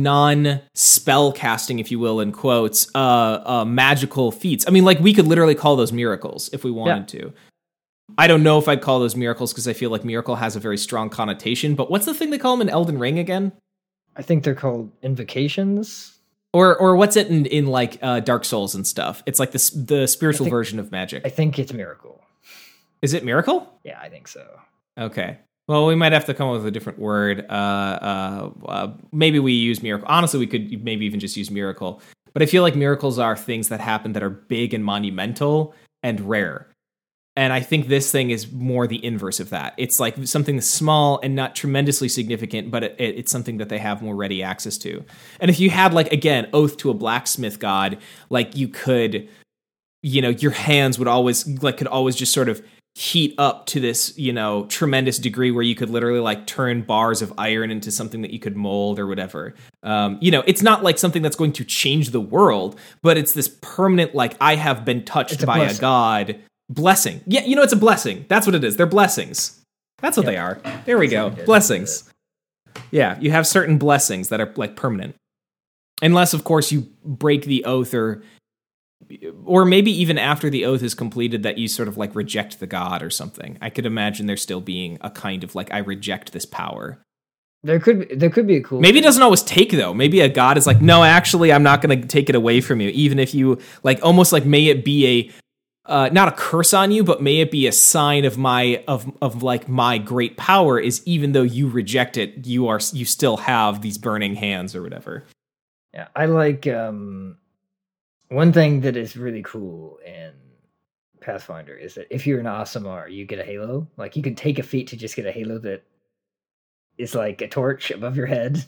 A: non-spell casting, if you will, in quotes, uh, uh, magical feats. I mean, like we could literally call those miracles if we wanted yeah. to. I don't know if I'd call those miracles because I feel like miracle has a very strong connotation, but what's the thing they call them in Elden Ring again?
B: I think they're called invocations.
A: Or or what's it in, in like uh, Dark Souls and stuff? It's like the, the spiritual
B: think,
A: version of magic.
B: I think it's miracle.
A: Is it miracle?
B: Yeah, I think so.
A: Okay. Well, we might have to come up with a different word. Uh, uh, uh, maybe we use miracle. Honestly, we could maybe even just use miracle. But I feel like miracles are things that happen that are big and monumental and rare. And I think this thing is more the inverse of that. It's like something small and not tremendously significant, but it, it, it's something that they have more ready access to. And if you had, like, again, oath to a blacksmith god, like you could, you know, your hands would always, like, could always just sort of heat up to this, you know, tremendous degree where you could literally, like, turn bars of iron into something that you could mold or whatever. Um, you know, it's not like something that's going to change the world, but it's this permanent, like, I have been touched by a god. Blessing. Yeah, you know, it's a blessing. That's what it is. They're blessings. That's what yep. they are. There we go. Blessings. Yeah, you have certain blessings that are like permanent. Unless, of course, you break the oath or or maybe even after the oath is completed that you sort of like reject the god or something. I could imagine there still being a kind of like, I reject this power.
B: There could be, there could be a cool
A: Maybe
B: thing.
A: it doesn't always take though. Maybe a god is like, no, actually, I'm not going to take it away from you. Even if you like, almost like, may it be a, uh, not a curse on you, but may it be a sign of my, of, of like my great power is even though you reject it, you are, you still have these burning hands or whatever.
B: Yeah. I like, um, one thing that is really cool in Pathfinder is that if you're an Aasimar, you get a halo. Like you can take a feat to just get a halo that is like a torch above your head.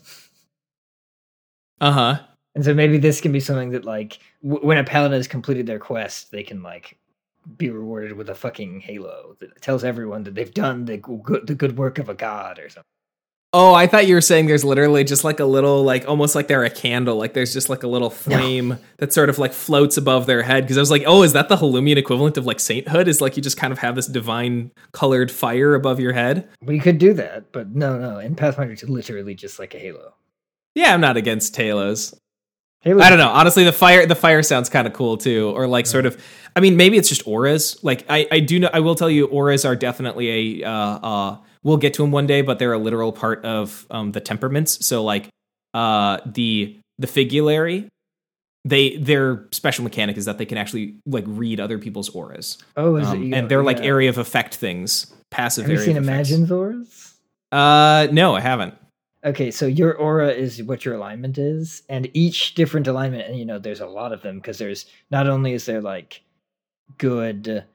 A: Uh-huh.
B: And so maybe this can be something that like w- when a paladin has completed their quest, they can like be rewarded with a fucking halo that tells everyone that they've done the good, the good work of a god or something.
A: Oh, I thought you were saying there's literally just like a little, like almost like they're a candle. Like there's just like a little flame no. that sort of like floats above their head. Because I was like, oh, is that the Halumian equivalent of like sainthood? Is like you just kind of have this divine colored fire above your head?
B: We could do that, but no, no. In Pathfinder, it's literally just like a halo.
A: Yeah, I'm not against halos. Halos I don't know. Honestly, the fire the fire sounds kind of cool too. Or like sort of, I mean, maybe it's just auras. Like I, I do know, I will tell you, auras are definitely a. Uh, uh, We'll get to them one day, but they're a literal part of um, the temperaments. So, like uh, the the Figulary, they their special mechanic is that they can actually like read other people's auras.
B: Oh, is
A: um,
B: it? You
A: and
B: know,
A: they're
B: yeah.
A: like area of effect things, passive.
B: Have you
A: area
B: seen
A: of
B: Imagine's auras?
A: Uh, no, I haven't.
B: Okay, so your aura is what your alignment is, and each different alignment, and you know, there's a lot of them because there's not only is there like good,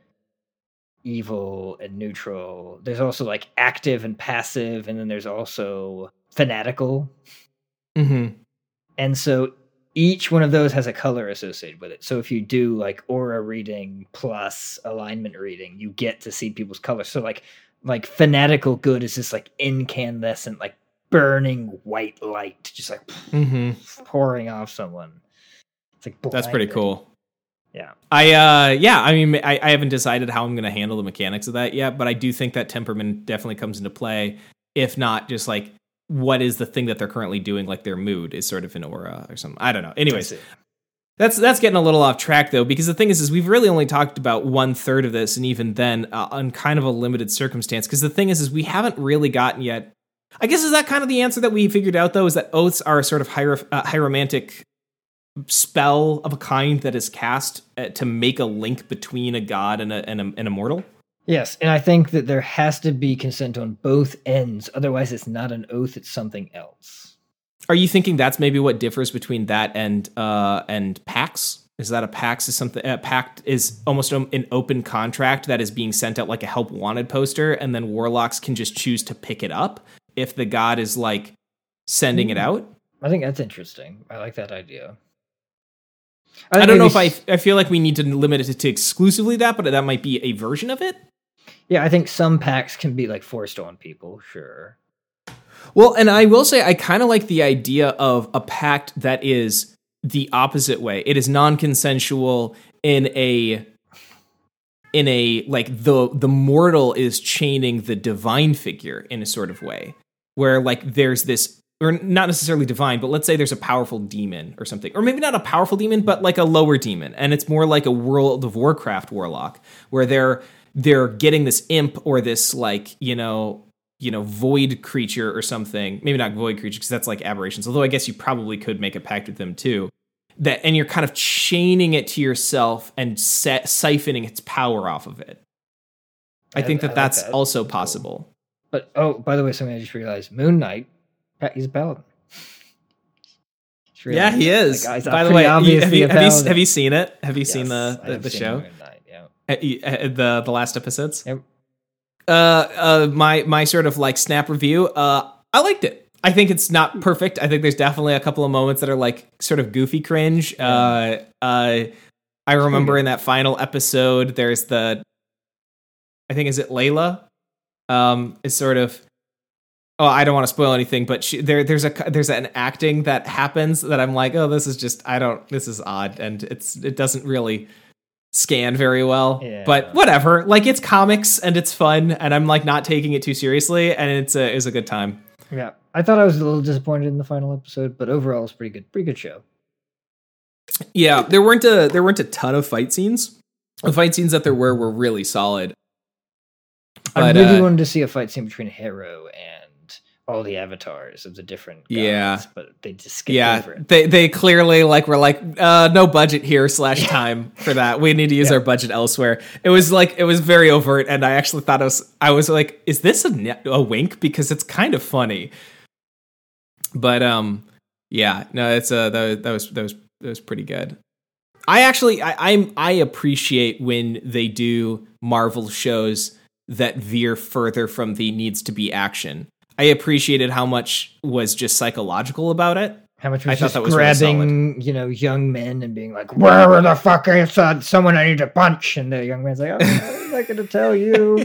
B: evil, and neutral. There's also like active and passive, and then there's also fanatical.
A: Mm-hmm.
B: And so each one of those has a color associated with it. So if you do like aura reading plus alignment reading, you get to see people's colors. So like like fanatical good is this like incandescent, like burning white light, just like
A: mm-hmm.
B: pouring off someone. It's like blinding.
A: That's pretty cool.
B: Yeah.
A: I, uh, yeah, I mean, I, I haven't decided how I'm going to handle the mechanics of that yet, but I do think that temperament definitely comes into play. If not, just like, what is the thing that they're currently doing? Like their mood is sort of an aura or something. I don't know. Anyways, that's, that's getting a little off track though, because the thing is, is we've really only talked about one third of this. And even then uh, on kind of a limited circumstance, because the thing is, is we haven't really gotten yet. I guess, is that kind of the answer that we figured out though, is that oaths are sort of hier- uh, hieromantic spell of a kind that is cast uh, to make a link between a god and a, and a and a mortal.
B: Yes, and I think that there has to be consent on both ends. Otherwise, it's not an oath; it's something else.
A: Are you thinking that's maybe what differs between that and uh, and pacts? Is that a pact is something? A pact is almost an open contract that is being sent out like a help wanted poster, and then warlocks can just choose to pick it up if the god is like sending mm. it out.
B: I think that's interesting. I like that idea.
A: I, I don't know if I I feel like we need to limit it to exclusively that, but that might be a version of it.
B: Yeah, I think some pacts can be like forced on people, sure.
A: Well, and I will say I kind of like the idea of a pact that is the opposite way. It is non-consensual in a in a like the the mortal is chaining the divine figure in a sort of way where like there's this, or not necessarily divine, but let's say there's a powerful demon or something. Or maybe not a powerful demon, but like a lower demon. And it's more like a World of Warcraft warlock, where they're they're getting this imp or this like, you know, you know, void creature or something. Maybe not void creature, because that's like aberrations. Although I guess you probably could make a pact with them too. That and you're kind of chaining it to yourself and set, siphoning its power off of it. I, I think that I like that's that. also that's possible.
B: Cool. But, oh, by the way, something I just realized. Moon Knight, he's a paladin.
A: Really, yeah, he is. Like, By the way, have you, have, you, have you seen it? Have you yes, seen the, the, the show? Moon Knight, yeah. The the last episodes? Yep. Uh, uh, my, my sort of like snap review, uh, I liked it. I think it's not perfect. I think there's definitely a couple of moments that are like sort of goofy cringe. Yeah. Uh, uh, I remember in that final episode, there's the, I think, is it Layla? Um, is sort of, oh, I don't want to spoil anything, but she, there, there's a, there's an acting that happens that I'm like, oh, this is just, I don't, this is odd. And it's, it doesn't really scan very well, yeah. But whatever, like it's comics and it's fun and I'm like not taking it too seriously and it's a, it's a good time.
B: Yeah. I I thought I was a little disappointed in the final episode, but overall it's pretty good. Pretty good show.
A: Yeah, there weren't a there weren't a ton of fight scenes. The fight scenes that there were were really solid.
B: But, I really uh, wanted to see a fight scene between Harrow and all the avatars of the different gods,
A: yeah,
B: but they just skipped
A: yeah,
B: over it.
A: They they clearly like were like uh, no budget here slash time for that. We need to use yeah. our budget elsewhere. It was like it was very overt, and I actually thought it was. I was like, is this a a wink? Because it's kind of funny. But um, yeah, no, it's uh that, that was that was that was pretty good. I actually I I'm, I appreciate when they do Marvel shows that veer further from the needs to be action. I appreciated how much was just psychological about it.
B: How much was I just that was grabbing, really you know, young men and being like, "Where the fuck is uh, someone I need to punch?" And the young man's like, "I'm not going to tell you."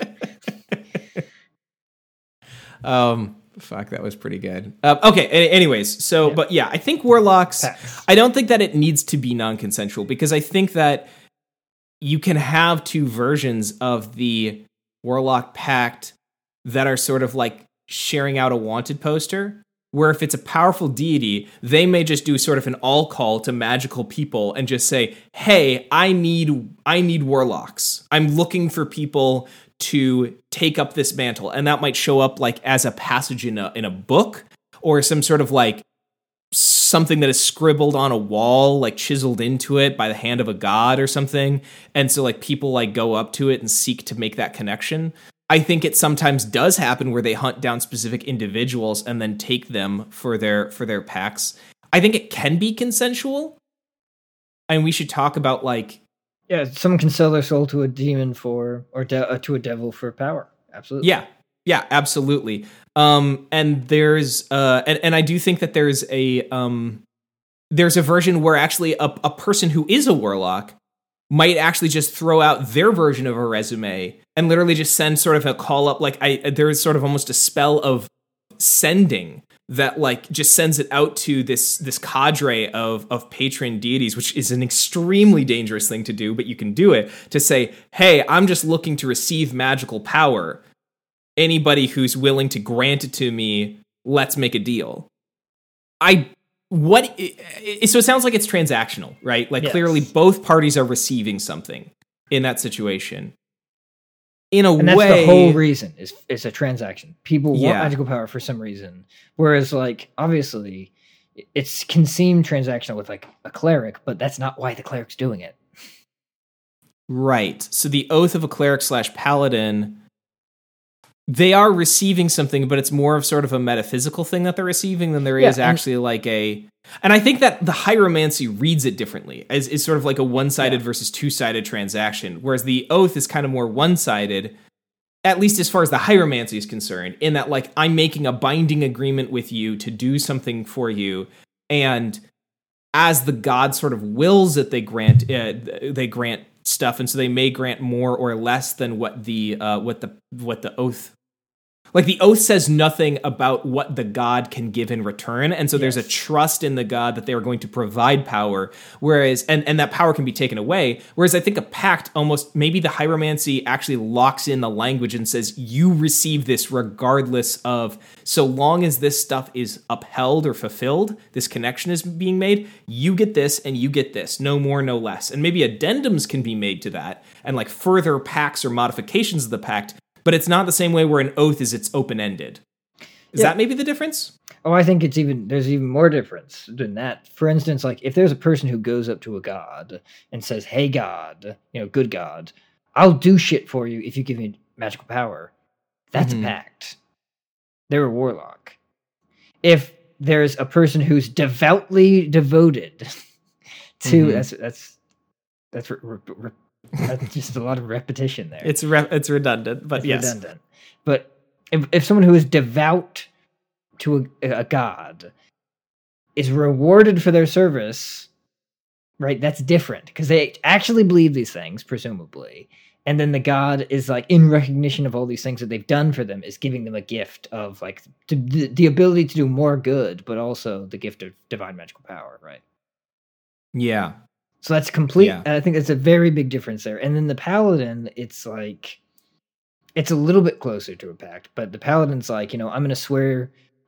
A: um, fuck, that was pretty good. Uh, okay, anyways, so, yeah. but yeah, I think Warlocks. Pass. I don't think that it needs to be non-consensual because I think that you can have two versions of the Warlock Pact that are sort of like sharing out a wanted poster, where if it's a powerful deity, they may just do sort of an all call to magical people and just say, hey, I need I need warlocks. I'm looking for people to take up this mantle. And that might show up like as a passage in a in a book or some sort of like something that is scribbled on a wall, like chiseled into it by the hand of a god or something. And so like people like go up to it and seek to make that connection. I think it sometimes does happen where they hunt down specific individuals and then take them for their for their packs. I think it can be consensual. And we should talk about like
B: yeah, someone can sell their soul to a demon for or de- uh, to a devil for power. Absolutely.
A: Yeah. Yeah, absolutely. Um, and there's uh, and, and I do think that there's a um, there's a version where actually a, a person who is a warlock might actually just throw out their version of a resume and literally just send sort of a call up. Like I, there's sort of almost a spell of sending that like just sends it out to this this cadre of of patron deities, which is an extremely dangerous thing to do, but you can do it to say, hey, I'm just looking to receive magical power. Anybody who's willing to grant it to me, let's make a deal. I what it, so it sounds like it's transactional, right? Like yes. Clearly both parties are receiving something in that situation. In a
B: and that's
A: way,
B: the whole reason is it's a transaction. People
A: yeah.
B: want magical power for some reason, whereas like obviously it can seem transactional with like a cleric, but that's not why the cleric's doing it.
A: Right. So the oath of a cleric slash paladin. They are receiving something, but it's more of sort of a metaphysical thing that they're receiving than there yeah, is actually and, like a... And I think that the hieromancy reads it differently, as is sort of like a one-sided yeah. versus two-sided transaction, whereas the oath is kind of more one-sided, at least as far as the hieromancy is concerned, in that like I'm making a binding agreement with you to do something for you, and as the god sort of wills it, they grant uh, they grant stuff, and so they may grant more or less than what the uh, what the what the oath, like the oath says nothing about what the god can give in return, and so yes. there's a trust in the god that they are going to provide power, whereas and and that power can be taken away. Whereas I think a pact almost maybe the hieromancy actually locks in the language and says you receive this regardless of, so long as this stuff is upheld or fulfilled, this connection is being made, you get this and you get this, no more, no less. And maybe addendums can be made to that and like further pacts or modifications of the pact, but it's not the same way where an oath is it's open-ended. Is yeah. that maybe the difference?
B: Oh, I think it's even, there's even more difference than that. For instance, like if there's a person who goes up to a god and says, hey God, you know, good God, I'll do shit for you if you give me magical power. That's mm-hmm. a pact. They're a warlock. If there's a person who's devoutly devoted to, mm-hmm. that's, that's, that's, re- re- re- that's just a lot of repetition there.
A: It's re- it's redundant, but
B: it's
A: yes.
B: redundant. But if, if someone who is devout to a, a god is rewarded for their service, right, that's different because they actually believe these things, presumably. And then the god is like, in recognition of all these things that they've done for them, is giving them a gift of like to, the, the ability to do more good, but also the gift of divine magical power, right?
A: Yeah.
B: So that's complete. Yeah. I think that's a very big difference there. And then the paladin, it's like, it's a little bit closer to a pact, but the paladin's like, you know, I'm going to swear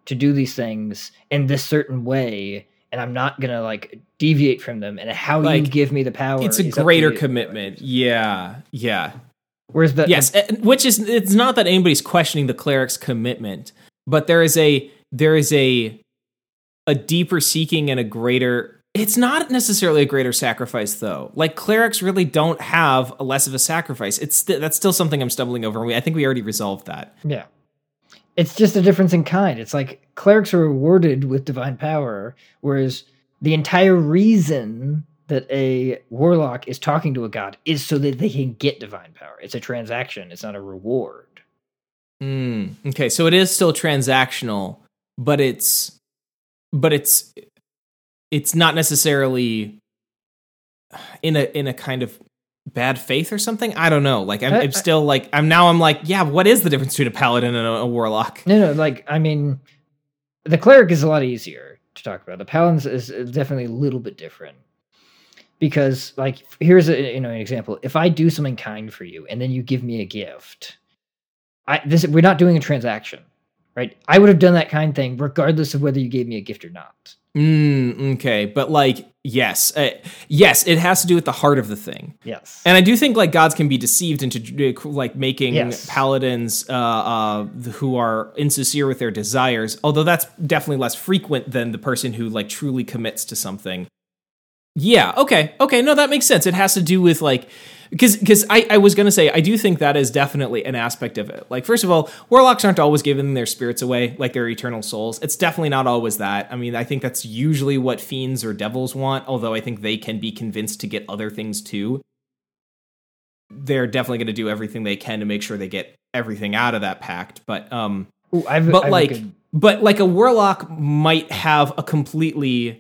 B: to do these things in this certain way, and I'm not gonna like deviate from them. And how like, you give me the power,
A: it's a greater commitment. Yeah, yeah.
B: Whereas the
A: yes,
B: the,
A: which is it's not that anybody's questioning the cleric's commitment, but there is a there is a a deeper seeking and a greater. It's not necessarily a greater sacrifice, though. Like, clerics really don't have a less of a sacrifice. It's st- that's still something I'm stumbling over. I think we already resolved that.
B: Yeah. It's just a difference in kind. It's like clerics are rewarded with divine power, whereas the entire reason that a warlock is talking to a god is so that they can get divine power. It's a transaction. It's not a reward.
A: Mm, okay, so it is still transactional, but it's but it's it's not necessarily in a in a kind of bad faith or something. I don't know. Like I'm, I, I'm still like I'm now. I'm like, yeah. What is the difference between a paladin and a, a warlock?
B: No, no. Like I mean, the cleric is a lot easier to talk about. The paladin is definitely a little bit different because, like, here's a you know an example. If I do something kind for you and then you give me a gift, I this we're not doing a transaction, right? I would have done that kind thing regardless of whether you gave me a gift or not.
A: Mm, okay, but like, yes, uh, yes, it has to do with the heart of the thing.
B: Yes,
A: and I do think like gods can be deceived into like making
B: yes.
A: paladins uh, uh, who are insincere with their desires. Although that's definitely less frequent than the person who like truly commits to something. Yeah. Okay. Okay. No, that makes sense. It has to do with like. Because because I, I was going to say, I do think that is definitely an aspect of it. Like, first of all, warlocks aren't always giving their spirits away, like their eternal souls. It's definitely not always that. I mean, I think that's usually what fiends or devils want, although I think they can be convinced to get other things too. They're definitely going to do everything they can to make sure they get everything out of that pact. But, um,
B: Ooh, I've,
A: but
B: I've
A: like,
B: good...
A: but like a warlock might have a completely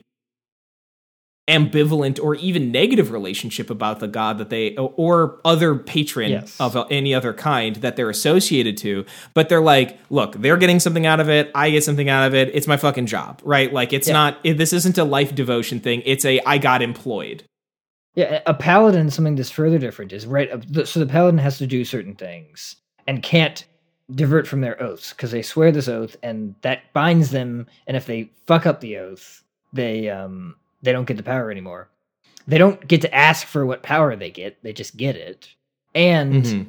A: ambivalent or even negative relationship about the god that they or other patron
B: yes.
A: of any other kind that they're associated to, but they're like, look, they're getting something out of it, I get something out of it, it's my fucking job, right? Like it's yeah. not it, this isn't a life devotion thing, it's a I got employed.
B: Yeah, a paladin, something that's further different is right. So the paladin has to do certain things and can't divert from their oaths because they swear this oath and that binds them, and if they fuck up the oath, they um they don't get the power anymore. They don't get to ask for what power they get. They just get it. And mm-hmm.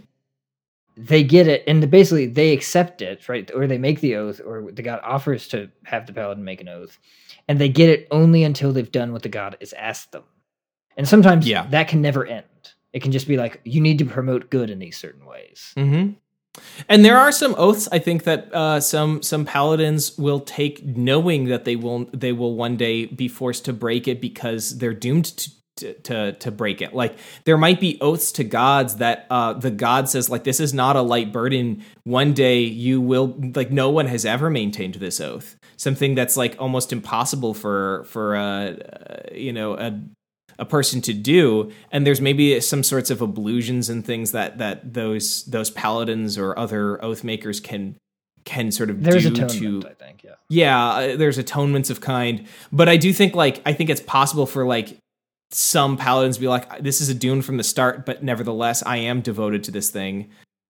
B: they get it. And basically they accept it, right? Or they make the oath, or the god offers to have the paladin make an oath. And they get it only until they've done what the god has asked them. And sometimes yeah. that can never end. It can just be like, you need to promote good in these certain ways.
A: Mm-hmm. And there are some oaths, I think, that uh, some some paladins will take, knowing that they will they will one day be forced to break it because they're doomed to to to, to break it. Like there might be oaths to gods that uh, the god says, like, this is not a light burden. One day you will, like, no one has ever maintained this oath. Something that's like almost impossible for for uh, uh, you know a. a person to do, and there's maybe some sorts of ablutions and things that that those those paladins or other oath makers can can sort of
B: there's
A: do
B: atonement,
A: to
B: I think yeah
A: yeah uh, there's atonements of kind, but I do think like I think it's possible for like some paladins to be like, this is a doom from the start, but nevertheless I am devoted to this thing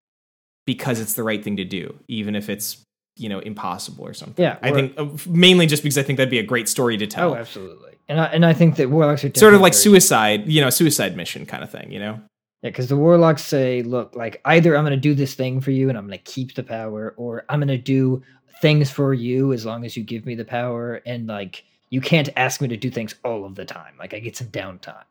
A: because it's the right thing to do, even if it's, you know, impossible or something.
B: Yeah,
A: I think uh, mainly just because I think that'd be a great story to tell.
B: Oh, absolutely. And I, and I think that warlocks are
A: sort of like suicide, you know, suicide mission kind of thing, you know?
B: Yeah, because the warlocks say, look, like, either I'm going to do this thing for you and I'm going to keep the power, or I'm going to do things for you as long as you give me the power, and, like, you can't ask me to do things all of the time. Like, I get some downtime.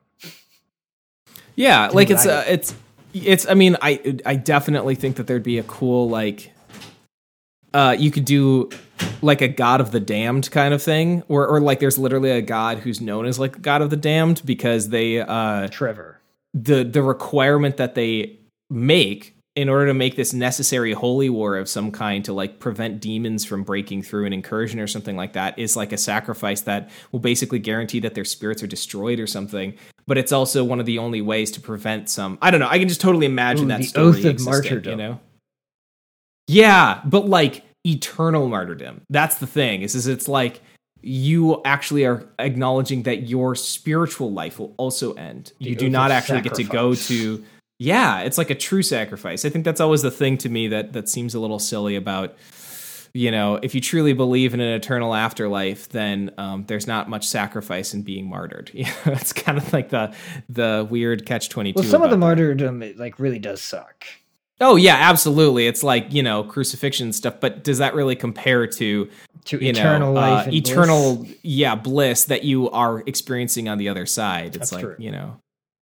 A: Yeah, like, it's, uh, it's, it's, I mean, I, I definitely think that there'd be a cool, like, uh, you could do like a god of the damned kind of thing, or or like there's literally a god who's known as like god of the damned because they uh
B: Trevor
A: the the requirement that they make in order to make this necessary holy war of some kind to like prevent demons from breaking through an incursion or something like that is like a sacrifice that will basically guarantee that their spirits are destroyed or something. But it's also one of the only ways to prevent some, I don't know, I can just totally imagine Ooh, that
B: the
A: story
B: oath of
A: existing,
B: martyrdom,
A: you know? Yeah, but like eternal martyrdom. That's the thing. Is is it's like you actually are acknowledging that your spiritual life will also end. The you do not actually sacrifice. Get to go to. Yeah, it's like a true sacrifice. I think that's always the thing to me that that seems a little silly about you know, if you truly believe in an eternal afterlife, then um, there's not much sacrifice in being martyred. You know, it's kind of like the the weird catch twenty-two.
B: Well, some of the
A: that.
B: martyrdom, it, like, really does suck.
A: Oh yeah, absolutely. It's like, you know, crucifixion stuff, but does that really compare to
B: to
A: you
B: eternal
A: know,
B: life,
A: uh,
B: and
A: eternal,
B: bliss?
A: yeah, bliss that you are experiencing on the other side? It's
B: That's
A: like,
B: true.
A: you know,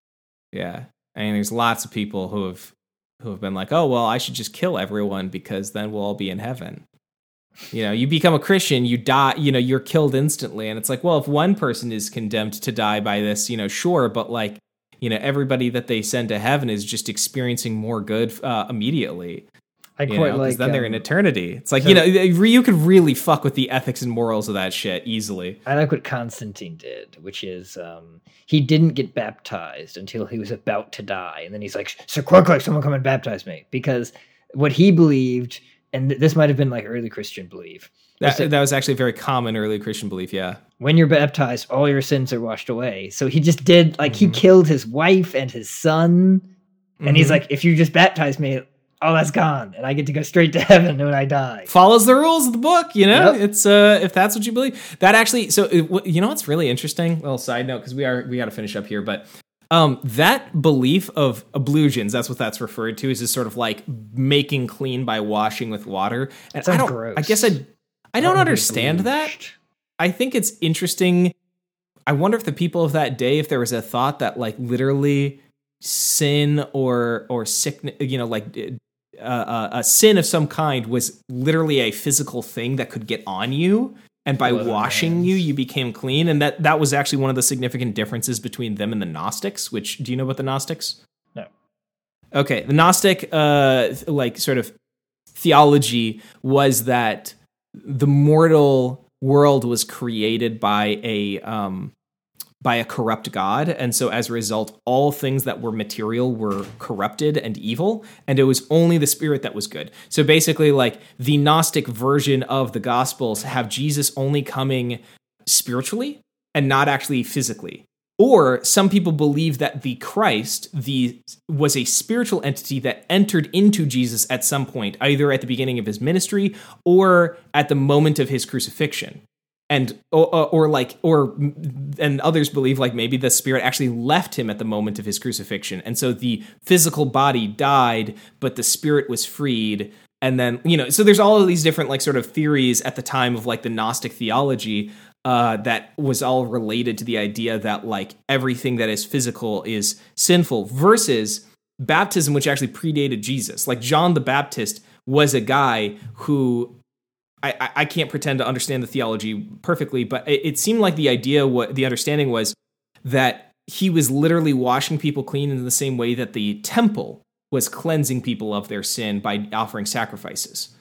A: yeah. I mean, there's lots of people who have who have been like, oh well, I should just kill everyone because then we'll all be in heaven. You know, you become a Christian, you die, you know, you're killed instantly, and it's like, well, if one person is condemned to die by this, you know, sure, but like, you know, everybody that they send to heaven is just experiencing more good uh, immediately.
B: I
A: you
B: quite
A: know,
B: like.
A: Then they're
B: um,
A: in eternity. It's like,
B: so-
A: you know, you could really fuck with the ethics and morals of that shit easily.
B: I like what Constantine did, which is um, he didn't get baptized until he was about to die, and then he's like, "So quickly, someone come and baptize me," because what he believed, and th- this might have been like early Christian belief.
A: That,
B: that-
A: that was actually a very common early Christian belief. Yeah.
B: When you're baptized, all your sins are washed away. So he just did like
A: Mhm.
B: he killed his wife and his son, and he's
A: Mhm.
B: like, "If you just baptize me, all that's gone, and I get to go straight to heaven when I die."
A: Follows the rules of the book, you know.
B: Yep.
A: It's uh, if that's what you believe. That actually, so it, w- you know what's really interesting? Little side note, because we are we got to finish up here, but um, that belief of ablutions, that's what that's referred to, is this sort of like making clean by washing with water. And I
B: Sounds
A: don't,
B: gross.
A: I guess I, I don't
B: wanna be
A: understand that.
B: bleached.
A: I think it's interesting. I wonder if the people of that day, if there was a thought that like literally sin or or sickness, you know, like uh, uh, a sin of some kind was literally a physical thing that could get on you, and by
B: Blood on
A: washing
B: hands.
A: you, you became clean. And that that was actually one of the significant differences between them and the Gnostics. Which, do you know about the Gnostics?
B: No.
A: Okay, the Gnostic, uh, like sort of theology was that the mortal world was created by a um, by a corrupt God, and so as a result, all things that were material were corrupted and evil, and it was only the spirit that was good. So basically, like the Gnostic version of the Gospels have Jesus only coming spiritually and not actually physically. Or some people believe that the Christ the was a spiritual entity that entered into Jesus at some point, either at the beginning of his ministry or at the moment of his crucifixion. And or, or like or and others believe like maybe the spirit actually left him at the moment of his crucifixion, and so the physical body died, but the spirit was freed. And then, you know, so there's all of these different like sort of theories at the time of like the Gnostic theology uh, that was all related to the idea that like everything that is physical is sinful, versus baptism, which actually predated Jesus. Like John the Baptist was a guy who I, I can't pretend to understand the theology perfectly, but it, it seemed like the idea, what the understanding was that he was literally washing people clean in the same way that the temple was cleansing people of their sin by offering sacrifices.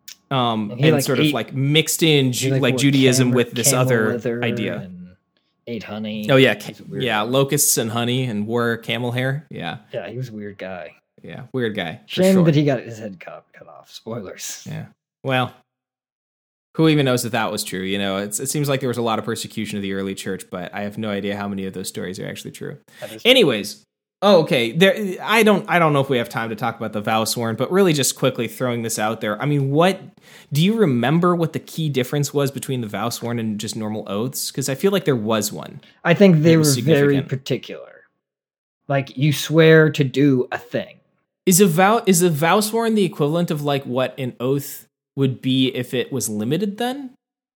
A: Um,
B: And
A: and
B: he, like,
A: sort
B: ate-
A: of like mixed in
B: He,
A: Ju- like,
B: wore
A: Judaism
B: camel-
A: with this
B: camel
A: other
B: leather
A: idea.
B: and ate honey.
A: Oh yeah,
B: He
A: ca-
B: was a weird
A: yeah,
B: guy.
A: locusts and honey, and wore camel hair. Yeah,
B: Yeah, he was a weird guy.
A: yeah, weird guy. for
B: Shame
A: sure.
B: that he got his head cut, cut off. Spoilers.
A: Yeah. Well, who even knows that that was true? You know, it's, it seems like there was a lot of persecution of the early church, but I have no idea how many of those stories are actually true.
B: That is-
A: Anyways, oh, okay. There, I don't, I don't know if we have time to talk about the vow sworn, but really just quickly throwing this out there. I mean, what do you remember? What the key difference was between the vow sworn and just normal oaths? Because I feel like there was one.
B: I think they
A: It
B: were
A: was
B: very
A: significant.
B: particular. Like, you swear to do a thing.
A: Is a vow is a vow sworn the equivalent of like what an oath would be if it was limited? Then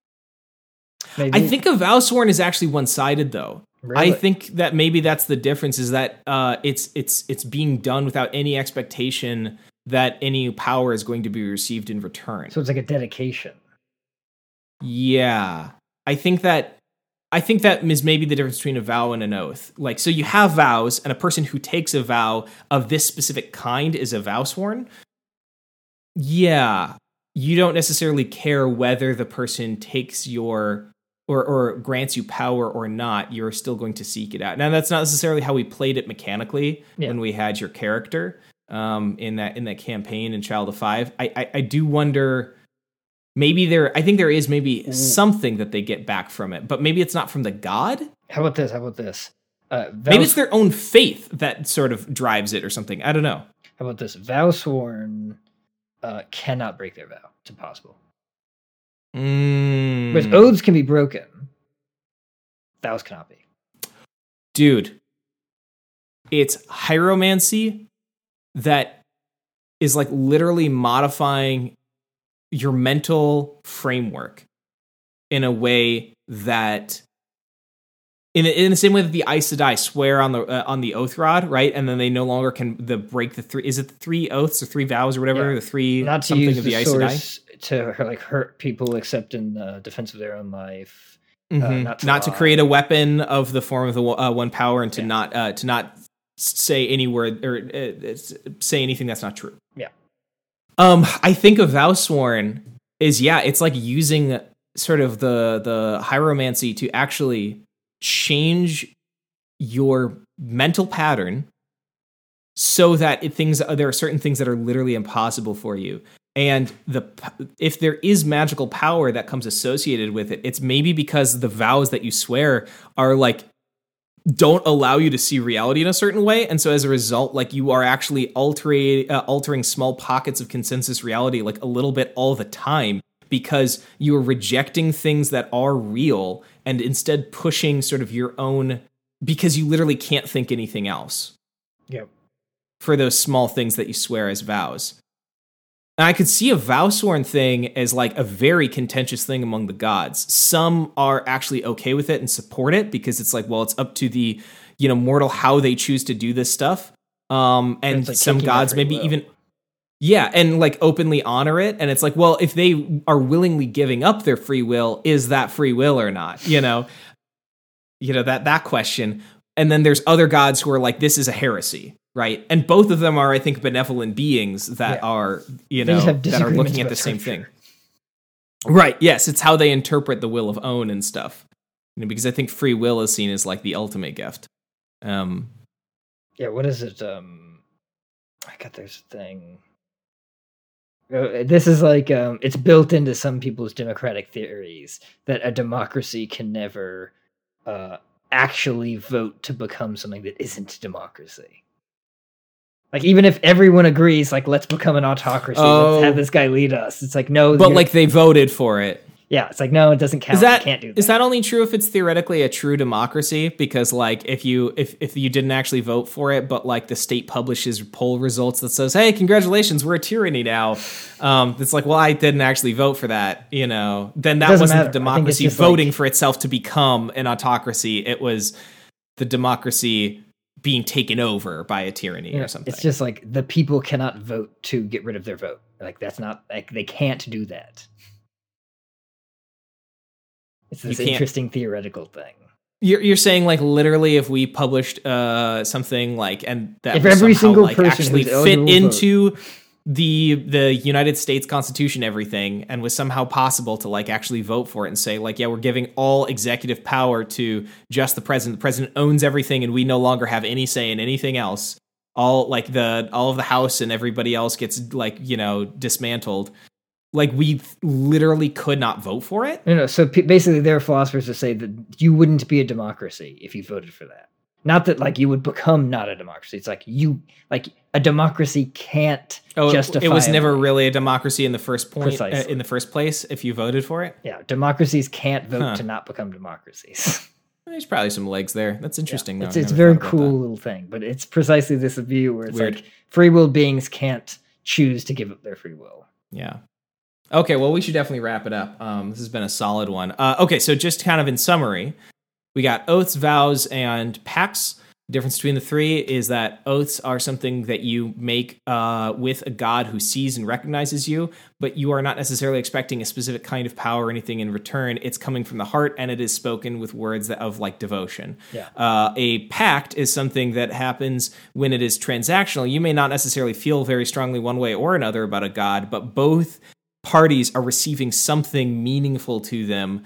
B: Maybe.
A: I think a vow sworn is actually one sided though.
B: Really?
A: I think that maybe that's the difference, is that uh, it's it's it's being done without any expectation that any power is going to be received in return.
B: So it's like a dedication.
A: Yeah, I think that I think that is maybe the difference between a vow and an oath. Like, so you have vows, and a person who takes a vow of this specific kind is a vow sworn. Yeah, you don't necessarily care whether the person takes your or or grants you power or not. You're still going to seek it out. Now, that's not necessarily how we played it mechanically
B: Yeah.
A: when we had your character um, in that in that campaign in Child of Five. I I, I do wonder. Maybe there, I think there is maybe something that they get back from it, but maybe it's not from the god.
B: How about this? How about this? Uh,
A: Maybe
B: vow-
A: it's their own faith that sort of drives it or something. I don't know.
B: How about this? Vow sworn uh, cannot break their vow. It's impossible. Whereas oaths can be broken. Vows cannot be.
A: Dude, it's hieromancy that is like literally modifying your mental framework in a way that, in in the same way that the Aes Sedai swear on the uh, on the oath rod, right, and then they no longer can the break the three. Is it the three oaths or three vows or whatever?
B: Yeah.
A: The three
B: Not to
A: something
B: use
A: of
B: the,
A: the Aes
B: source
A: Sedai
B: to like hurt people except in uh, defense of their own life.
A: Mm-hmm.
B: Uh, not to,
A: not to create a weapon of the form of the uh, one power, and to
B: yeah.
A: not uh, to not say any word or uh, say anything that's not true.
B: Yeah.
A: Um, I think a vow sworn is yeah, it's like using sort of the the hieromancy to actually change your mental pattern so that it, things there are certain things that are literally impossible for you. And the if there is magical power that comes associated with it, it's maybe because the vows that you swear are like don't allow you to see reality in a certain way, and so as a result, like you are actually altering uh, altering small pockets of consensus reality like a little bit all the time, because you are rejecting things that are real and instead pushing sort of your own, because you literally can't think anything else.
B: Yep.
A: For those small things that you swear as vows. And I could see a vow sworn thing as like a very contentious thing among the gods. Some are actually okay with it and support it because it's like, well, it's up to the, you know, mortal how they choose to do this stuff. Um, and
B: like
A: some gods maybe
B: will.
A: even, yeah, and like openly honor it. And it's like, well, if they are willingly giving up their free will, is that free will or not? You know, you know, that that question. And then there's other gods who are like, this is a heresy. Right. And both of them are, I think, benevolent beings that
B: yeah.
A: are, you
B: they
A: know, that are looking at the
B: scripture.
A: same thing. Right. Yes. It's how they interpret the will of Own and stuff. You know, because I think free will is seen as like the ultimate gift. Um,
B: yeah. What is it? Um, I got this thing. Uh, this is like, um, it's built into some people's democratic theories that a democracy can never uh, actually vote to become something that isn't democracy. Like, even if everyone agrees, like, let's become an autocracy,
A: oh,
B: let's have this guy lead us. It's like, no.
A: But, like, they voted for it.
B: Yeah, it's like, no, it doesn't count.
A: Is that,
B: you can't do that.
A: Is that only true if it's theoretically a true democracy? Because, like, if you if, if you didn't actually vote for it, but, like, the state publishes poll results that says, hey, congratulations, we're a tyranny now. Um, it's like, well, I didn't actually vote for that, you know. Then that wasn't matter. the democracy voting like... for itself to become an autocracy. It was the democracy being taken over by a tyranny
B: yeah,
A: or something.
B: It's just like the people cannot vote to get rid of their vote. Like that's not like they can't do that. It's this interesting theoretical thing.
A: You're you're saying like literally if we published uh something like and that
B: if every
A: somehow,
B: single
A: like,
B: person
A: actually fit into the the United States Constitution, everything, and was somehow possible to like actually vote for it and say like, yeah, we're giving all executive power to just the president. The president owns everything, and we no longer have any say in anything else. All like the all of the House and everybody else gets like you know dismantled. Like we literally could not vote for it.
B: No, no. So p- basically, there are philosophers that say that you wouldn't be a democracy if you voted for that. Not that like you would become not a democracy. It's like you like a democracy can't
A: oh,
B: justify.
A: It was never really a democracy in the first point uh,
B: Precisely.
A: in the first place if you voted for it.
B: Yeah, democracies can't vote
A: huh.
B: to not become democracies.
A: There's probably some legs there. That's interesting.
B: Yeah, it's
A: though.
B: it's a very cool little thing, but it's precisely this view where it's
A: Weird.
B: like free will beings can't choose to give up their free will.
A: Yeah. Okay, well, we should definitely wrap it up. Um, this has been a solid one. Uh, okay, so just kind of in summary, we got oaths, vows, and pacts. The difference between the three is that oaths are something that you make uh, with a god who sees and recognizes you, but you are not necessarily expecting a specific kind of power or anything in return. It's coming from the heart, and it is spoken with words that, of like devotion.
B: Yeah.
A: Uh, a pact is something that happens when it is transactional. You may not necessarily feel very strongly one way or another about a god, but both parties are receiving something meaningful to them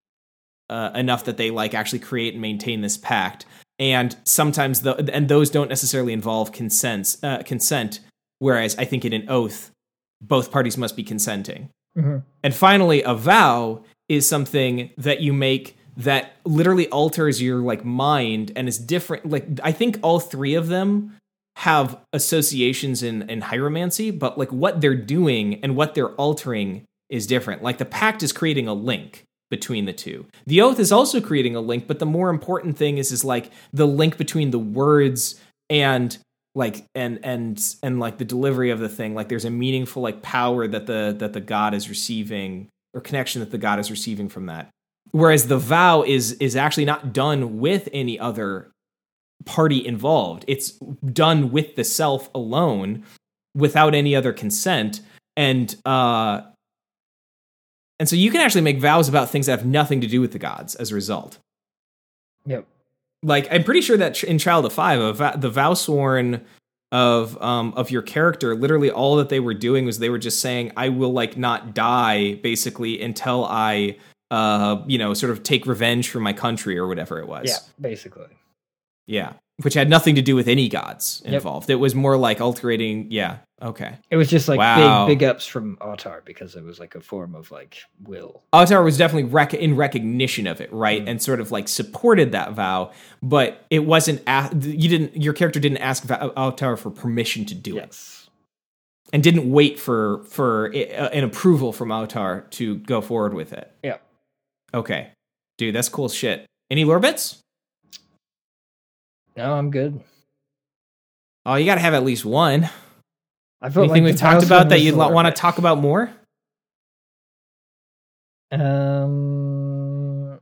A: uh, enough that they like actually create and maintain this pact. And sometimes the and those don't necessarily involve consent. Uh, consent, whereas I think in an oath, both parties must be consenting.
B: Mm-hmm.
A: And finally, a vow is something that you make that literally alters your like mind and is different. Like I think all three of them have associations in, in hieromancy, but like what they're doing and what they're altering is different. Like the pact is creating a link between the two. The oath is also creating a link, but the more important thing is is like the link between the words and like and and and like the delivery of the thing. Like there's a meaningful like power that the that the god is receiving, or connection that the god is receiving from that. Whereas the vow is is actually not done with any other party involved. It's done with the self alone, without any other consent. And uh and so you can actually make vows about things that have nothing to do with the gods as a result.
B: Yep.
A: Like, I'm pretty sure that in Child of Five, a va- the vow sworn of um of your character, literally all that they were doing was they were just saying, I will like not die basically until I uh you know sort of take revenge for my country or whatever it was.
B: Yeah, basically.
A: Yeah, which had nothing to do with any gods
B: Yep.
A: involved. It was more like altering. Yeah, okay.
B: It was just like
A: Wow.
B: big big ups from Autar because it was like a form of like will.
A: Autar was definitely rec- in recognition of it, right,
B: Mm.
A: and sort of like supported that vow, but it wasn't. A- you didn't. Your character didn't ask Va- Autar for permission to do it,
B: Yes.
A: and didn't wait for for i- uh, an approval from Autar to go forward with it.
B: Yeah.
A: Okay, dude, that's cool shit. Any lore bits?
B: No, I'm good.
A: Oh, you got to have at least one.
B: I felt
A: Anything
B: like
A: we've
B: the
A: talked
B: House
A: about
B: one
A: that
B: was
A: you'd
B: the lore
A: want to
B: bit.
A: talk about more?
B: Um,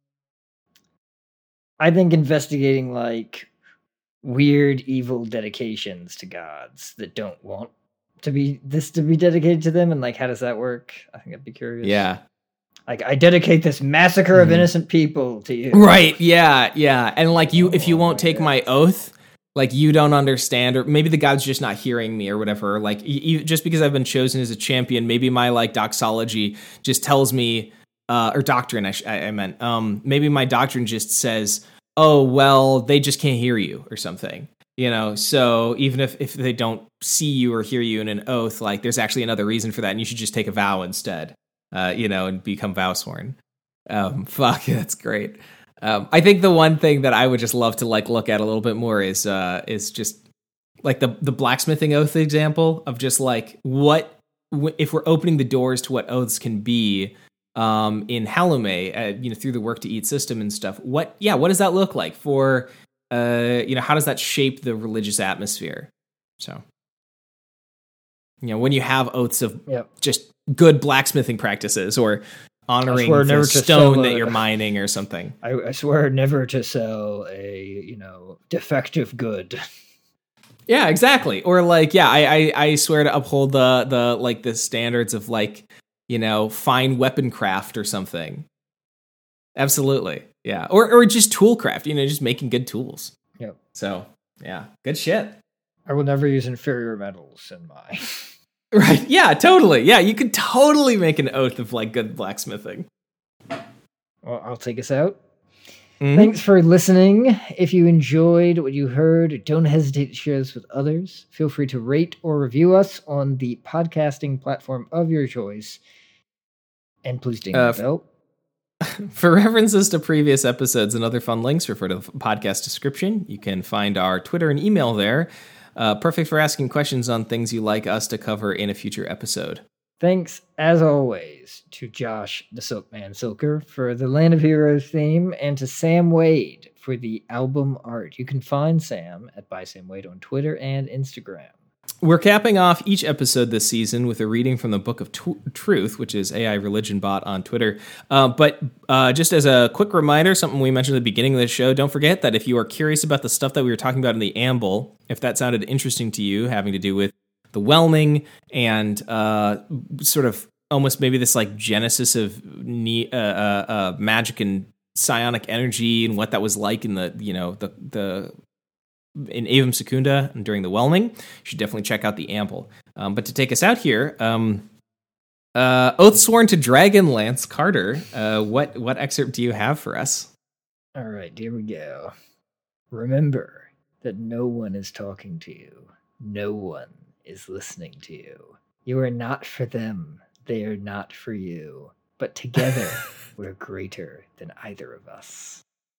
B: I think investigating like weird evil dedications to gods that don't want to be this to be dedicated to them, and like how does that work? I think I'd be curious.
A: Yeah.
B: Like I dedicate this massacre of
A: Mhm.
B: innocent people to you.
A: Right, yeah, yeah. And like you if you
B: Oh
A: won't
B: my
A: take
B: God.
A: my oath, like you don't understand, or maybe the god's just not hearing me or whatever. Like y- y- just because I've been chosen as a champion, maybe my like doxology just tells me uh or doctrine I, sh- I I meant. Um maybe my doctrine just says, "Oh, well, they just can't hear you" or something. You know, so even if, if they don't see you or hear you in an oath, like there's actually another reason for that, and you should just take a vow instead. Uh, you know, and become vow sworn. Um, fuck, that's great. Um, I think the one thing that I would just love to like look at a little bit more is uh, is just like the the blacksmithing oath example of just like what w- if we're opening the doors to what oaths can be um, in Hallume, uh, you know, through the work to eat system and stuff. What, yeah, what does that look like for, uh, you know, how does that shape the religious atmosphere? So, you know, when you have oaths of
B: Yep.
A: just good blacksmithing practices or honoring
B: swear
A: the
B: never to
A: stone
B: sell
A: that
B: a-
A: you're mining or something.
B: I, I swear never to sell a you know defective good.
A: Yeah, exactly. Or like, yeah, I, I I swear to uphold the the like the standards of like, you know, fine weapon craft or something. Absolutely. Yeah. Or or just tool craft, you know, just making good tools.
B: Yep.
A: So yeah, good shit.
B: I will never use inferior metals in my.
A: Right. Yeah, totally. Yeah, you could totally make an oath of like good blacksmithing.
B: Well, I'll take us out.
A: Mhm.
B: Thanks for listening. If you enjoyed what you heard, don't hesitate to share this with others. Feel free to rate or review us on the podcasting platform of your choice. And please ding
A: Uh,
B: the bell.
A: For references to previous episodes and other fun links, refer to the podcast description. You can find our Twitter and email there. Uh, perfect for asking questions on things you like us to cover in a future episode.
B: Thanks, as always, to Josh the Silkman Silker for the Land of Heroes theme, and to Sam Wade for the album art. You can find Sam at by Sam Wade on Twitter and Instagram.
A: We're capping off each episode this season with a reading from the Book of Tw- Truth, which is A I Religion Bot on Twitter. Uh, but uh, just as a quick reminder, something we mentioned at the beginning of the show, don't forget that if you are curious about the stuff that we were talking about in the amble, if that sounded interesting to you, having to do with the whelming and uh, sort of almost maybe this like genesis of ne- uh, uh, uh, magic and psionic energy and what that was like in the, you know, the the in Avum Secunda and during the whelming, you should definitely check out the amble. Um, but to take us out here, um, uh, Oath Sworn to Dragon Lance Carter, uh, what what excerpt do you have for us?
B: All right, here we go. Remember that no one is talking to you. No one is listening to you. You are not for them. They are not for you. But together, we're greater than either of us.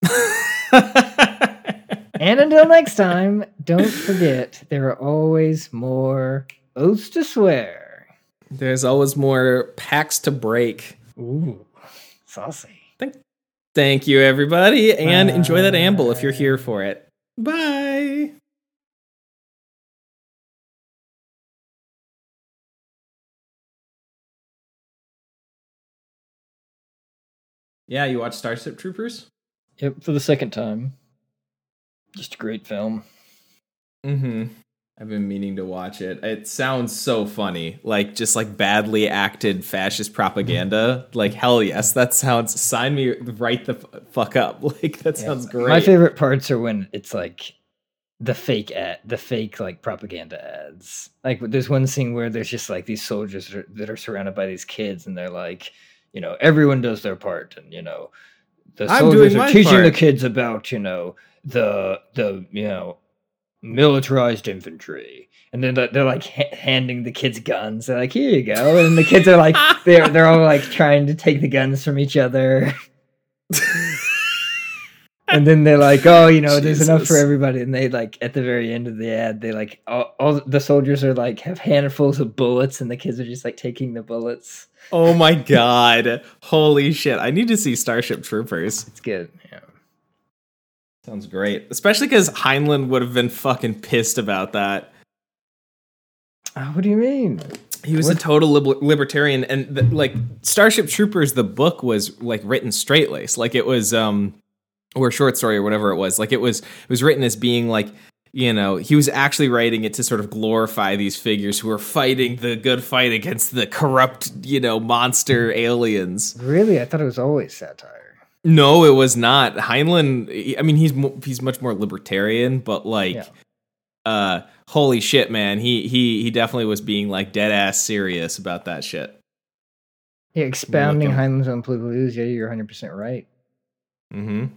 B: And until next time, don't forget there are always more oaths to swear.
A: There's always more packs to break.
B: Ooh, Saucy.
A: Thank, thank you, everybody, and Bye. Enjoy that amble if you're here for it. Bye. Yeah, you watch Starship Troopers?
B: Yep, for the second time. Just a great film.
A: Mm-hmm. I've been meaning to watch it. It sounds so funny. Like, just like badly acted fascist propaganda. Like, hell yes, that sounds... Sign me right the f- fuck up. Like, that yeah. sounds great.
B: My favorite parts are when it's like the fake ad, the fake like propaganda ads. Like, there's one scene where there's just like these soldiers that are, that are surrounded by these kids, and they're like, you know, everyone does their part, and you know, the
A: I'm
B: soldiers
A: doing
B: are
A: my
B: teaching
A: part.
B: the kids about, you know, the the you know, militarized infantry, and then they're, they're like ha- handing the kids guns. They're like, here you go, and the kids are like, they're they're all like trying to take the guns from each other. And then they're like, oh, you know, Jesus. There's enough for everybody. And they like at the very end of the ad, they like all, all the soldiers are like have handfuls of bullets, and the kids are just like taking the bullets.
A: Oh my god. Holy shit. I need to see Starship Troopers.
B: It's good. Yeah.
A: Sounds great. Especially because Heinlein would have been fucking pissed about that.
B: Uh, what do you mean?
A: He was what? a total lib- libertarian. And the, like Starship Troopers, the book was like written straight laced. Like it was, um, or a short story or whatever it was. Like it was, it was written as being like, you know, he was actually writing it to sort of glorify these figures who are fighting the good fight against the corrupt, you know, monster aliens.
B: Really? I thought it was always satire.
A: No, it was not. Heinlein, I mean, he's he's much more libertarian, but like, yeah. uh, holy shit, man, he he he definitely was being like dead ass serious about that shit.
B: Yeah, expounding Heinlein's own political views. Yeah, you're one hundred percent right.
A: Mm-hmm.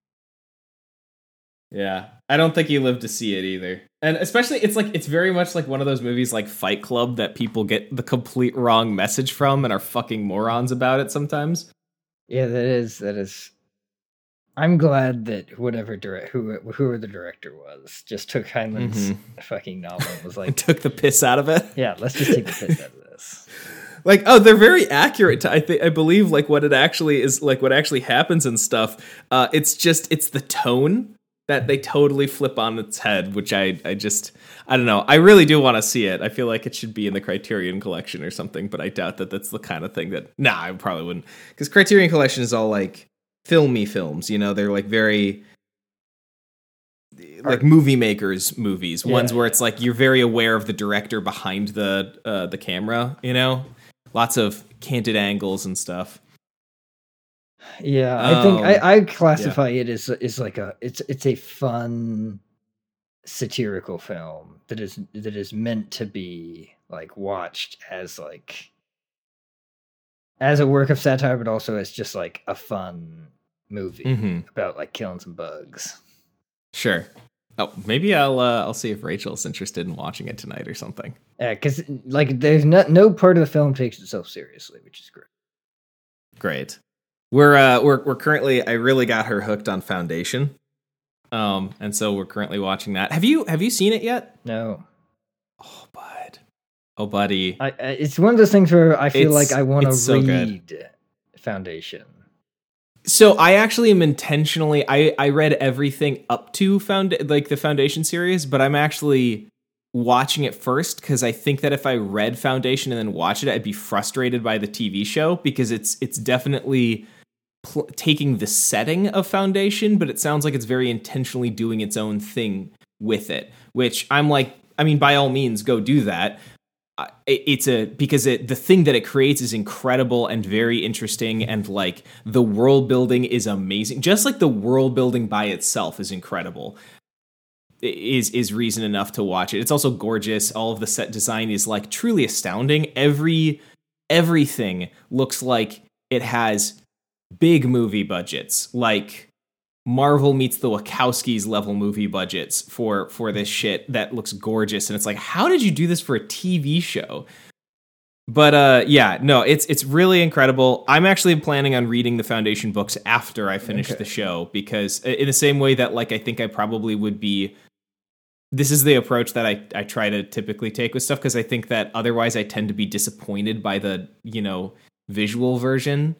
A: Yeah, I don't think he lived to see it either. And especially, it's like it's very much like one of those movies like Fight Club that people get the complete wrong message from and are fucking morons about it sometimes.
B: Yeah, that is that is. I'm glad that whatever direct who whoever the director was just took Heinlein's mm-hmm. fucking novel and was like
A: took the piss out of it.
B: Yeah, let's just take the piss out of this.
A: Like, oh, they're very accurate to, I think, I believe, like, what it actually is, like, what actually happens and stuff. Uh, it's just, it's the tone that they totally flip on its head, which I, I just, I don't know. I really do want to see it. I feel like it should be in the Criterion Collection or something, but I doubt that that's the kind of thing that, nah, I probably wouldn't. Because Criterion Collection is all, like, filmy films, you know? They're, like, very, like, movie makers movies. Yeah. Ones where it's, like, you're very aware of the director behind the uh, the camera, you know? Lots of canted angles and stuff.
B: Yeah, I think um, I, I classify yeah. it as is like a it's it's a fun satirical film that is that is meant to be like watched as like as a work of satire, but also as just like a fun movie mm-hmm. about like killing some bugs.
A: Sure. Oh, maybe I'll uh, I'll see if Rachel's interested in watching it tonight or something.
B: Yeah, because like there's no no part of the film takes itself seriously, which is great.
A: Great. We're uh we're we're currently I really got her hooked on Foundation. Um and so we're currently watching that. Have you have you seen it yet?
B: No.
A: Oh bud. Oh buddy.
B: I, I it's one of those things where I feel
A: it's,
B: like I want to
A: so
B: read
A: good.
B: Foundation.
A: So I actually am intentionally I I read everything up to found like the Foundation series, but I'm actually watching it first because I think that if I read Foundation and then watch it, I'd be frustrated by the T V show because it's it's definitely pl- taking the setting of Foundation, but it sounds like it's very intentionally doing its own thing with it, which I'm like, I mean, by all means, go do that. Uh, it, it's a because it the thing that it creates is incredible and very interesting, and like the world building is amazing. Just like the world building by itself is incredible. Is is reason enough to watch it. It's also gorgeous. All of the set design is like truly astounding. Every everything looks like it has big movie budgets, like Marvel meets the Wachowskis level movie budgets for for this shit that looks gorgeous. And it's like, how did you do this for a T V show? But uh, yeah, no, it's it's really incredible. I'm actually planning on reading the Foundation books after I finish okay. the show, because in the same way that like I think I probably would be. This is the approach that I, I try to typically take with stuff, because I think that otherwise I tend to be disappointed by the, you know, visual version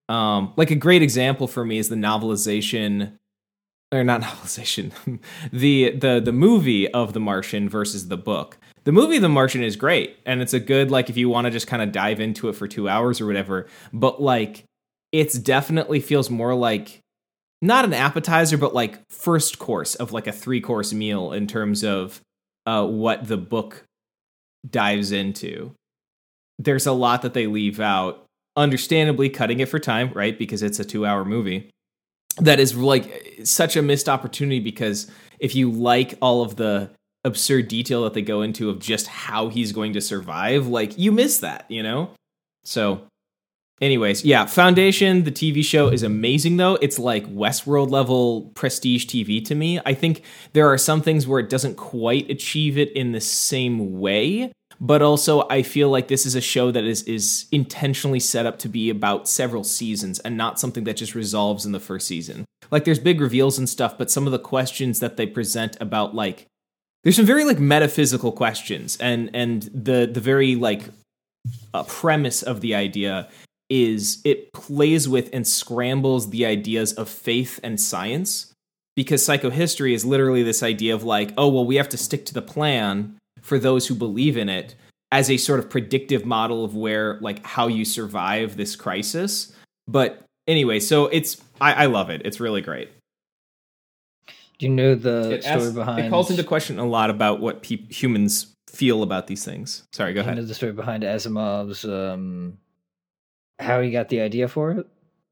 A: Um, like a great example for me is the novelization, or not novelization, the the the movie of The Martian versus the book. The movie of The Martian is great, and it's a good, like, if you want to just kind of dive into it for two hours or whatever. But like, it's definitely feels more like not an appetizer, but like first course of like a three course meal in terms of uh, what the book dives into. There's a lot that they leave out, understandably cutting it for time, right? Because it's a two hour movie. That is like such a missed opportunity, because if you like all of the absurd detail that they go into of just how he's going to survive, like, you miss that, you know? So anyways, yeah, Foundation, the T V show, is amazing, though. It's like Westworld level prestige T V to me. I think there are some things where it doesn't quite achieve it in the same way, but also I feel like this is a show that is is intentionally set up to be about several seasons and not something that just resolves in the first season. Like, there's big reveals and stuff, but some of the questions that they present about, like, there's some very like metaphysical questions, and and the the very like uh, premise of the idea is it plays with and scrambles the ideas of faith and science, because psychohistory is literally this idea of like, oh, well, we have to stick to the plan for those who believe in it as a sort of predictive model of where, like, how you survive this crisis. But anyway, so it's, I, I love it. It's really great.
B: Do you know the
A: It
B: story
A: asks,
B: behind...
A: It calls into question a lot about what pe- humans feel about these things. Sorry, go
B: Do
A: ahead.
B: you know the story behind Asimov's, um, how he got the idea for it?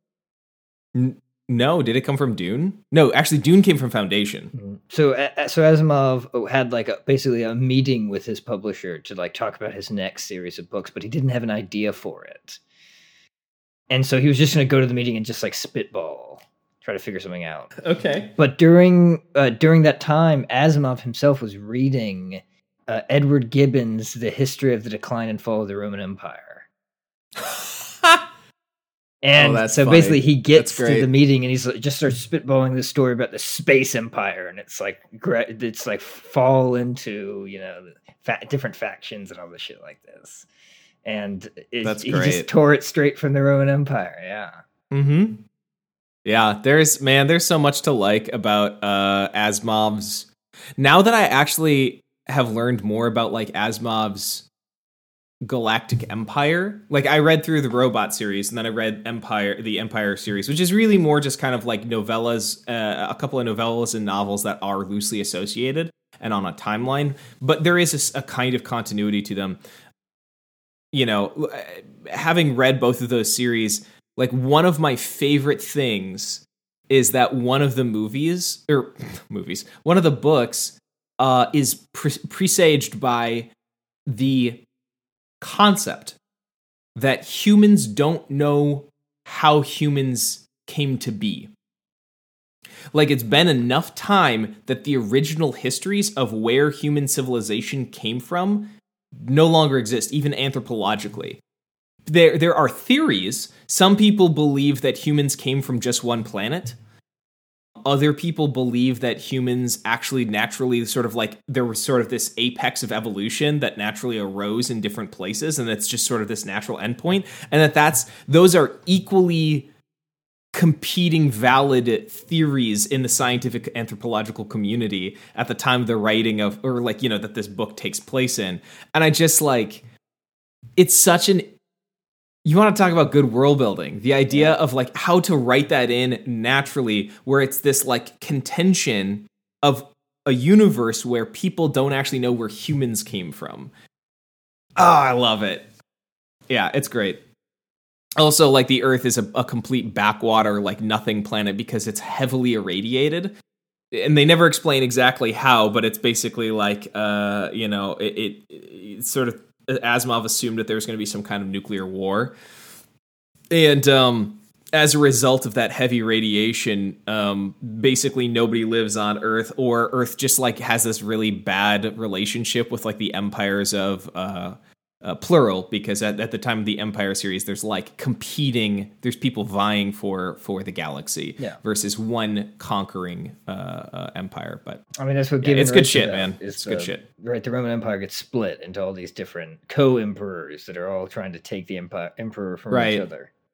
A: N- no, did it come from Dune? No, actually, Dune came from Foundation.
B: Mm-hmm. So, uh, so Asimov had like a, basically a meeting with his publisher to like talk about his next series of books, but he didn't have an idea for it, and so he was just going to go to the meeting and just like spitball, try to figure something out.
A: Okay.
B: But during uh, during that time, Asimov himself was reading uh, Edward Gibbon's The History of the Decline and Fall of the Roman Empire. And
A: oh,
B: so
A: funny.
B: basically he gets
A: to
B: the meeting and he's like, just starts spitballing this story about the space empire. And it's like, it's like fall into, you know, fa- different factions and all this shit like this. And it,
A: That's
B: he
A: great.
B: just tore it straight from the Roman Empire. Yeah.
A: Mm-hmm. Yeah, there's, man, there's so much to like about uh, Asimov's. Now that I actually have learned more about like Asimov's Galactic Empire, like I read through the Robot series and then I read Empire, the Empire series, which is really more just kind of like novellas, uh, a couple of novellas and novels that are loosely associated and on a timeline, but there is a, a kind of continuity to them. You know, having read both of those series, like one of my favorite things is that one of the movies or movies, one of the books uh, is pre- presaged by the concept that humans don't know how humans came to be. Like, it's been enough time that the original histories of where human civilization came from no longer exist, even anthropologically. There, there are theories. Some people believe that humans came from just one planet. Other people believe that humans actually naturally sort of like, there was sort of this apex of evolution that naturally arose in different places, and it's just sort of this natural endpoint, and that that's, those are equally competing valid theories in the scientific anthropological community at the time of the writing of, or like, you know, that this book takes place in. And I just like, it's such an, you want to talk about good world building, the idea of like how to write that in naturally, where it's this like contention of a universe where people don't actually know where humans came from. Oh, I love it. Yeah, it's great. Also, like, the Earth is a, a complete backwater, like nothing planet because it's heavily irradiated. And they never explain exactly how, but it's basically like, uh, you know, it, it, it sort of, Asimov assumed that there was going to be some kind of nuclear war. And um, as a result of that heavy radiation, um, basically nobody lives on Earth, or Earth just like has this really bad relationship with like the empires of uh, uh, plural, because at, at the time of the Empire series, there's like competing, there's people vying for for the galaxy,
B: yeah,
A: versus one conquering uh, uh, empire. But
B: I mean, that's what
A: yeah,
B: Gibbon
A: it's good shit, man.
B: It's
A: the, good shit.
B: Right, the Roman Empire gets split into all these different co-emperors that are all trying to take the empire, emperor from
A: right.
B: each other.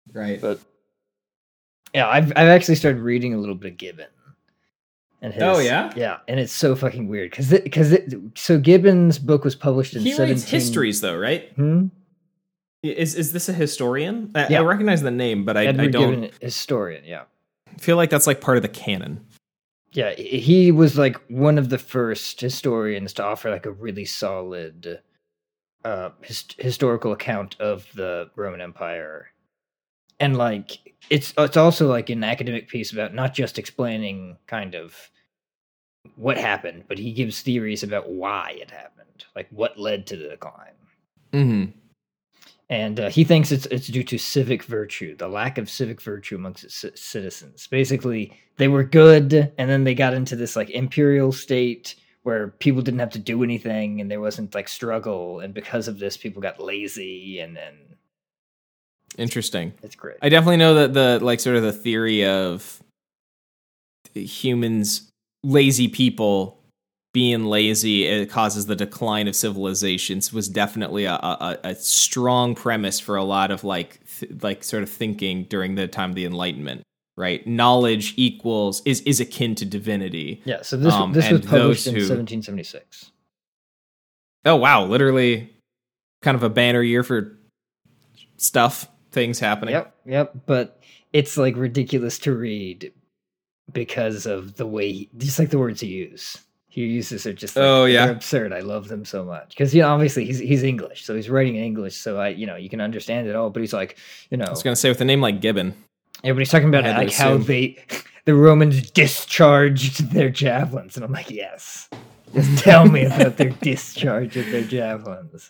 A: Right.
B: But yeah, I've I've actually started reading a little bit of Gibbon. And his,
A: oh yeah,
B: yeah, and it's so fucking weird because because so Gibbon's book was published in
A: he
B: seventeen...
A: writes histories though, right?
B: Hmm?
A: Is is this a historian? I,
B: yeah.
A: I recognize the name, but I,
B: Edward
A: I don't
B: Gibbon, historian. Yeah,
A: feel like that's like part of the canon.
B: Yeah, he was like one of the first historians to offer like a really solid uh, his, historical account of the Roman Empire, and like it's it's also like an academic piece about not just explaining kind of what happened, but he gives theories about why it happened, like what led to the decline.
A: Mm-hmm.
B: And uh, he thinks it's it's due to civic virtue, the lack of civic virtue amongst its c- citizens. Basically, they were good, and then they got into this like imperial state where people didn't have to do anything, and there wasn't like struggle. And because of this, people got lazy, and then
A: interesting.
B: It's great.
A: I definitely know that the like sort of the theory of humans, lazy people being lazy, it causes the decline of civilizations was definitely a, a, a strong premise for a lot of like th- like sort of thinking during the time of the Enlightenment, right? Knowledge equals is is akin to divinity.
B: Yeah, so this
A: um,
B: this was published in
A: who,
B: seventeen seventy-six.
A: Oh wow, literally kind of a banner year for stuff, things happening.
B: Yep, yep, but it's like ridiculous to read because of the way he, just like the words he uses. He uses are just like,
A: oh yeah,
B: they're absurd. I love them so much because, you know, obviously he's he's English, so he's writing in English, so I you know you can understand it all. But he's like, you know,
A: I was gonna say with a name like Gibbon.
B: Yeah, but he's talking about like how they the Romans discharged their javelins, and I'm like, yes, just tell me about their discharge of their javelins.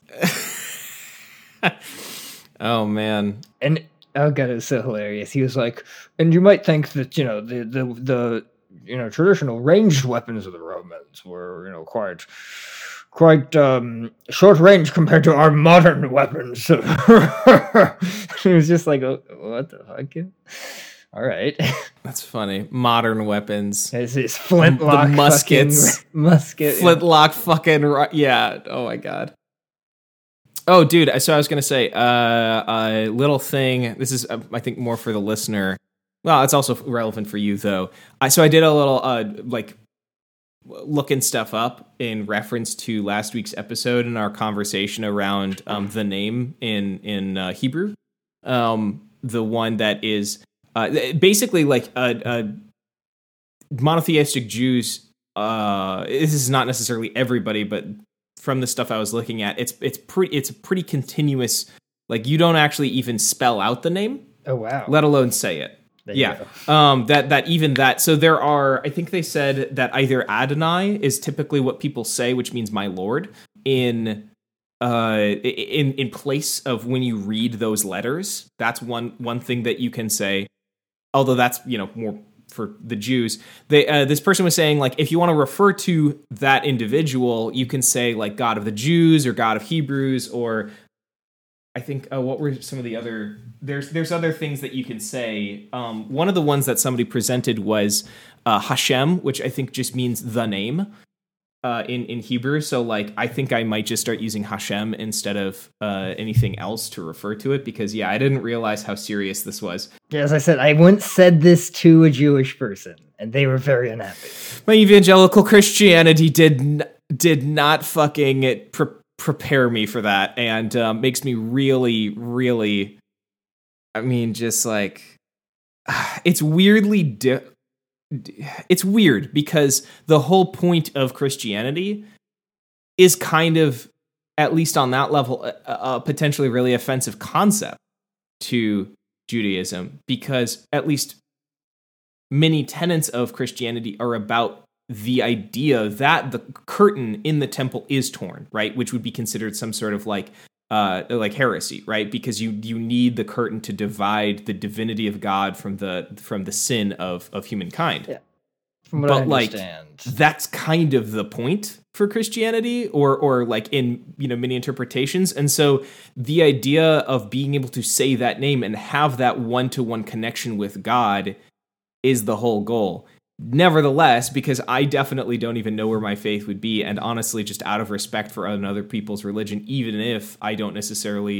A: Oh man,
B: and oh god, it was so hilarious. He was like, and you might think that you know the the the. you know, traditional ranged weapons of the Romans were, you know, quite, quite um, short range compared to our modern weapons. It was just like, oh, what the fuck? All right,
A: that's funny. Modern weapons.
B: It's this flintlock,
A: the muskets,
B: fucking, musket,
A: flintlock, yeah. fucking yeah. Oh my god. Oh, dude. So I was gonna say, uh, a little thing. This is, uh, I think, more for the listener. Well, it's also relevant for you, though. I, so I did a little, uh, like, looking stuff up in reference to last week's episode and our conversation around um, the name in in uh, Hebrew. Um, the one that is uh, basically like a, a monotheistic Jews. Uh, this is not necessarily everybody, but from the stuff I was looking at, it's it's pretty it's a pretty continuous. Like, you don't actually even spell out the name.
B: Oh wow!
A: Let alone say it.
B: There
A: yeah, um, that that even that. So there are. I think they said that either Adonai is typically what people say, which means my Lord, in uh, in in place of when you read those letters. That's one one thing that you can say. Although that's, you know, more for the Jews. They uh, this person was saying, like, if you want to refer to that individual, you can say like God of the Jews or God of Hebrews, or I think uh, what were some of the other. There's there's other things that you can say. Um, one of the ones that somebody presented was uh, Hashem, which I think just means the name uh, in in Hebrew. So like I think I might just start using Hashem instead of uh, anything else to refer to it, because yeah, I didn't realize how serious this was.
B: Yeah, as I said, I once said this to a Jewish person, and they were very unhappy.
A: My evangelical Christianity did n- did not fucking pre- prepare me for that, and um, makes me really really. I mean, just like, it's weirdly, di- it's weird because the whole point of Christianity is kind of, at least on that level, a, a potentially really offensive concept to Judaism, because at least many tenets of Christianity are about the idea that the curtain in the temple is torn, right? Which would be considered some sort of like, Uh, like heresy, right? Because you you need the curtain to divide the divinity of God from the from the sin of of humankind.
B: Yeah. From what
A: but
B: I
A: like
B: understand.
A: that's kind of the point for Christianity, or or like in, you know, many interpretations. And so the idea of being able to say that name and have that one-to-one connection with God is the whole goal. Nevertheless, because I definitely don't even know where my faith would be, and honestly, just out of respect for other people's religion, even if I don't necessarily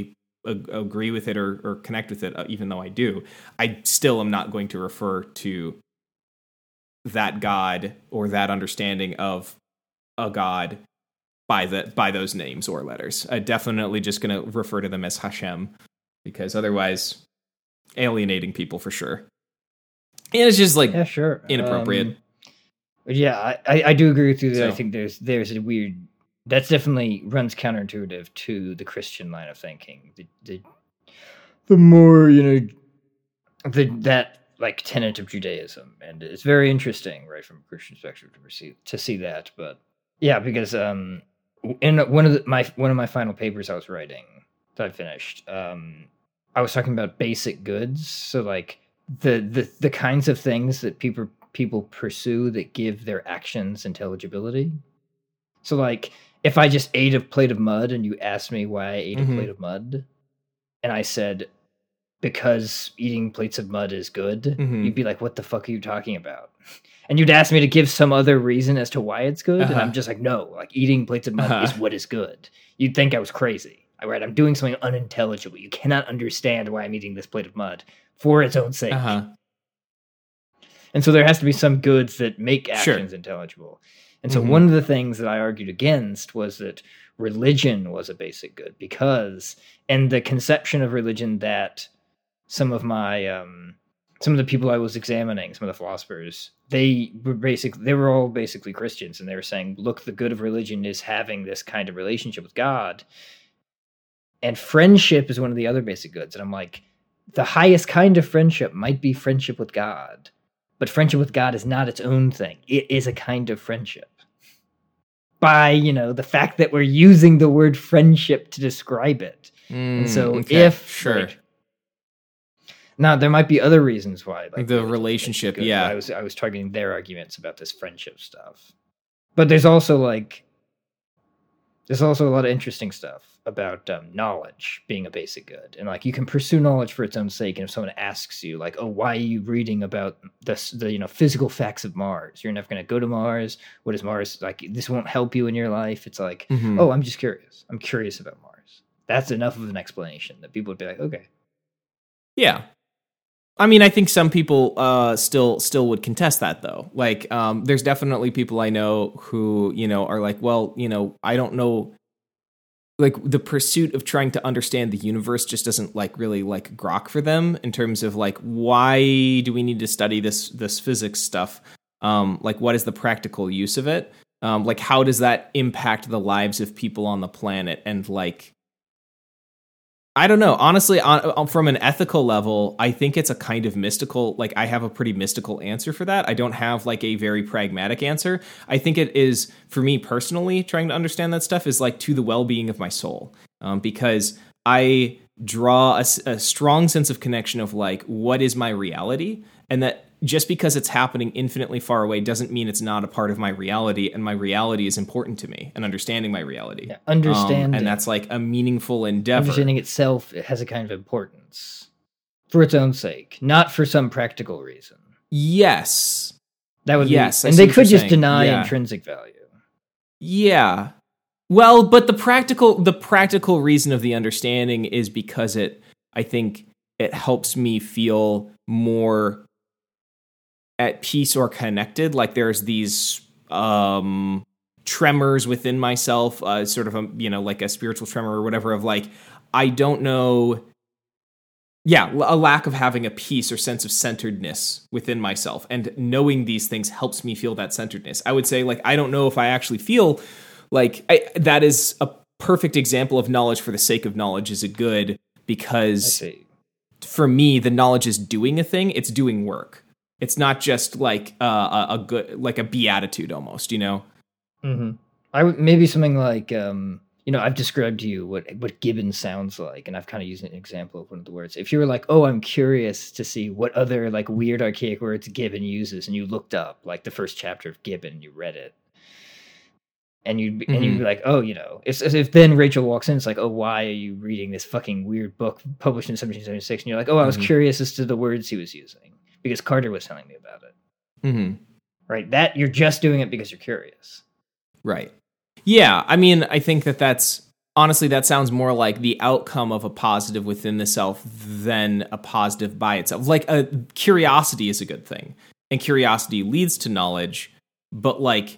A: ag- agree with it or, or connect with it, uh, even though I do, I still am not going to refer to that God or that understanding of a God by the by those names or letters. I'm definitely just going to refer to them as Hashem, because otherwise alienating people for sure. And it's just like
B: Yeah, sure.
A: inappropriate.
B: Um, yeah, I, I, I do agree with you that
A: So-
B: I think there's there's a weird that's definitely runs counterintuitive to the Christian line of thinking. The the, the more, you know, the that like tenet of Judaism, and it's very interesting, right, from a Christian perspective to see to see that. But yeah, because um, in one of the, my one of my final papers I was writing that I finished, um, I was talking about basic goods. So like the the the kinds of things that people people pursue that give their actions intelligibility. So like if I just ate a plate of mud and you asked me why I ate
A: Mhm.
B: a plate of mud, and I said because eating plates of mud is good,
A: Mhm.
B: you'd be like, what the fuck are you talking about? And you'd ask me to give some other reason as to why it's good, and
A: Uh-huh.
B: I'm just like, no, like eating plates of mud
A: Uh-huh.
B: is what is good. You'd think I was crazy. All right, I'm doing something unintelligible. You cannot understand why I'm eating this plate of mud for its own sake.
A: Uh-huh.
B: And so there has to be some goods that make
A: Sure.
B: actions intelligible. And so
A: Mhm.
B: one of the things that I argued against was that religion was a basic good, because in the conception of religion that some of my um, some of the people I was examining, some of the philosophers, they were basically they were all basically Christians, and they were saying, look, the good of religion is having this kind of relationship with God. And friendship is one of the other basic goods. And I'm like, the highest kind of friendship might be friendship with God. But friendship with God is not its own thing. It is a kind of friendship. By, you know, the fact that we're using the word friendship to describe it. And so
A: Mm, okay,
B: if...
A: sure.
B: Right, now, there might be other reasons why. Like
A: The
B: religion's
A: relationship,
B: good,
A: yeah.
B: but I was, I was targeting their arguments about this friendship stuff. But there's also, like... There's also a lot of interesting stuff about um, knowledge being a basic good. And like you can pursue knowledge for its own sake. And if someone asks you like, oh, why are you reading about this, the, you know, physical facts of Mars? You're never going to go to Mars. What is Mars? Like, this won't help you in your life. It's like,
A: Mhm.
B: oh, I'm just curious. I'm curious about Mars. That's enough of an explanation that people would be like, okay.
A: Yeah. I mean, I think some people uh, still still would contest that, though. Like, um, there's definitely people I know who, you know, are like, well, you know, I don't know. Like, the pursuit of trying to understand the universe just doesn't, like, really, like, grok for them in terms of, like, why do we need to study this this physics stuff? Um, like, what is the practical use of it? Um, like, how does that impact the lives of people on the planet? And, like, I don't know. Honestly, on, from an ethical level, I think it's a kind of mystical, like I have a pretty mystical answer for that. I don't have like a very pragmatic answer. I think it is, for me personally, trying to understand that stuff is like to the well-being of my soul. Um, because I draw a, a strong sense of connection of like, what is my reality? And that just because it's happening infinitely far away doesn't mean it's not a part of my reality, and my reality is important to me, and understanding my reality.
B: Yeah, understanding.
A: Um, and that's like a meaningful endeavor.
B: Understanding itself, it has a kind of importance for its own sake, not for some practical reason.
A: Yes.
B: That would
A: Yes,
B: be,
A: I
B: and
A: see
B: they
A: what
B: could
A: you're
B: just
A: saying.
B: deny
A: Yeah.
B: intrinsic value.
A: Yeah. Well, but the practical the practical reason of the understanding is because it, I think, it helps me feel more at peace or connected. Like there's these um, tremors within myself, uh, sort of a, you know, like a spiritual tremor or whatever of like, I don't know. Yeah, a lack of having a peace or sense of centeredness within myself. And knowing these things helps me feel that centeredness. I would say, like, I don't know if I actually feel like I, that is a perfect example of knowledge for the sake of knowledge is a good,
B: I
A: because
B: see.
A: for me, the knowledge is doing a thing. It's doing work. It's not just like uh, a, a good, like a beatitude almost, you know?
B: Mm-hmm. I would maybe something like, um, you know, I've described to you what what Gibbon sounds like, and I've kind of used an example of one of the words. If you were like, oh, I'm curious to see what other like weird archaic words Gibbon uses, and you looked up like the first chapter of Gibbon, you read it, and you'd be, and you'd be like, oh, you know, it's as if then Rachel walks in, it's like, oh, why are you reading this fucking weird book published in seventeen seventy-six? And you're like, oh, I was
A: Mhm.
B: curious as to the words he was using because Carter was telling me about it.
A: Mm-hmm.
B: Right? That you're just doing it because you're curious.
A: Right. Yeah. I mean, I think that that's honestly, that sounds more like the outcome of a positive within the self than a positive by itself. Like, a curiosity is a good thing, and curiosity leads to knowledge, but like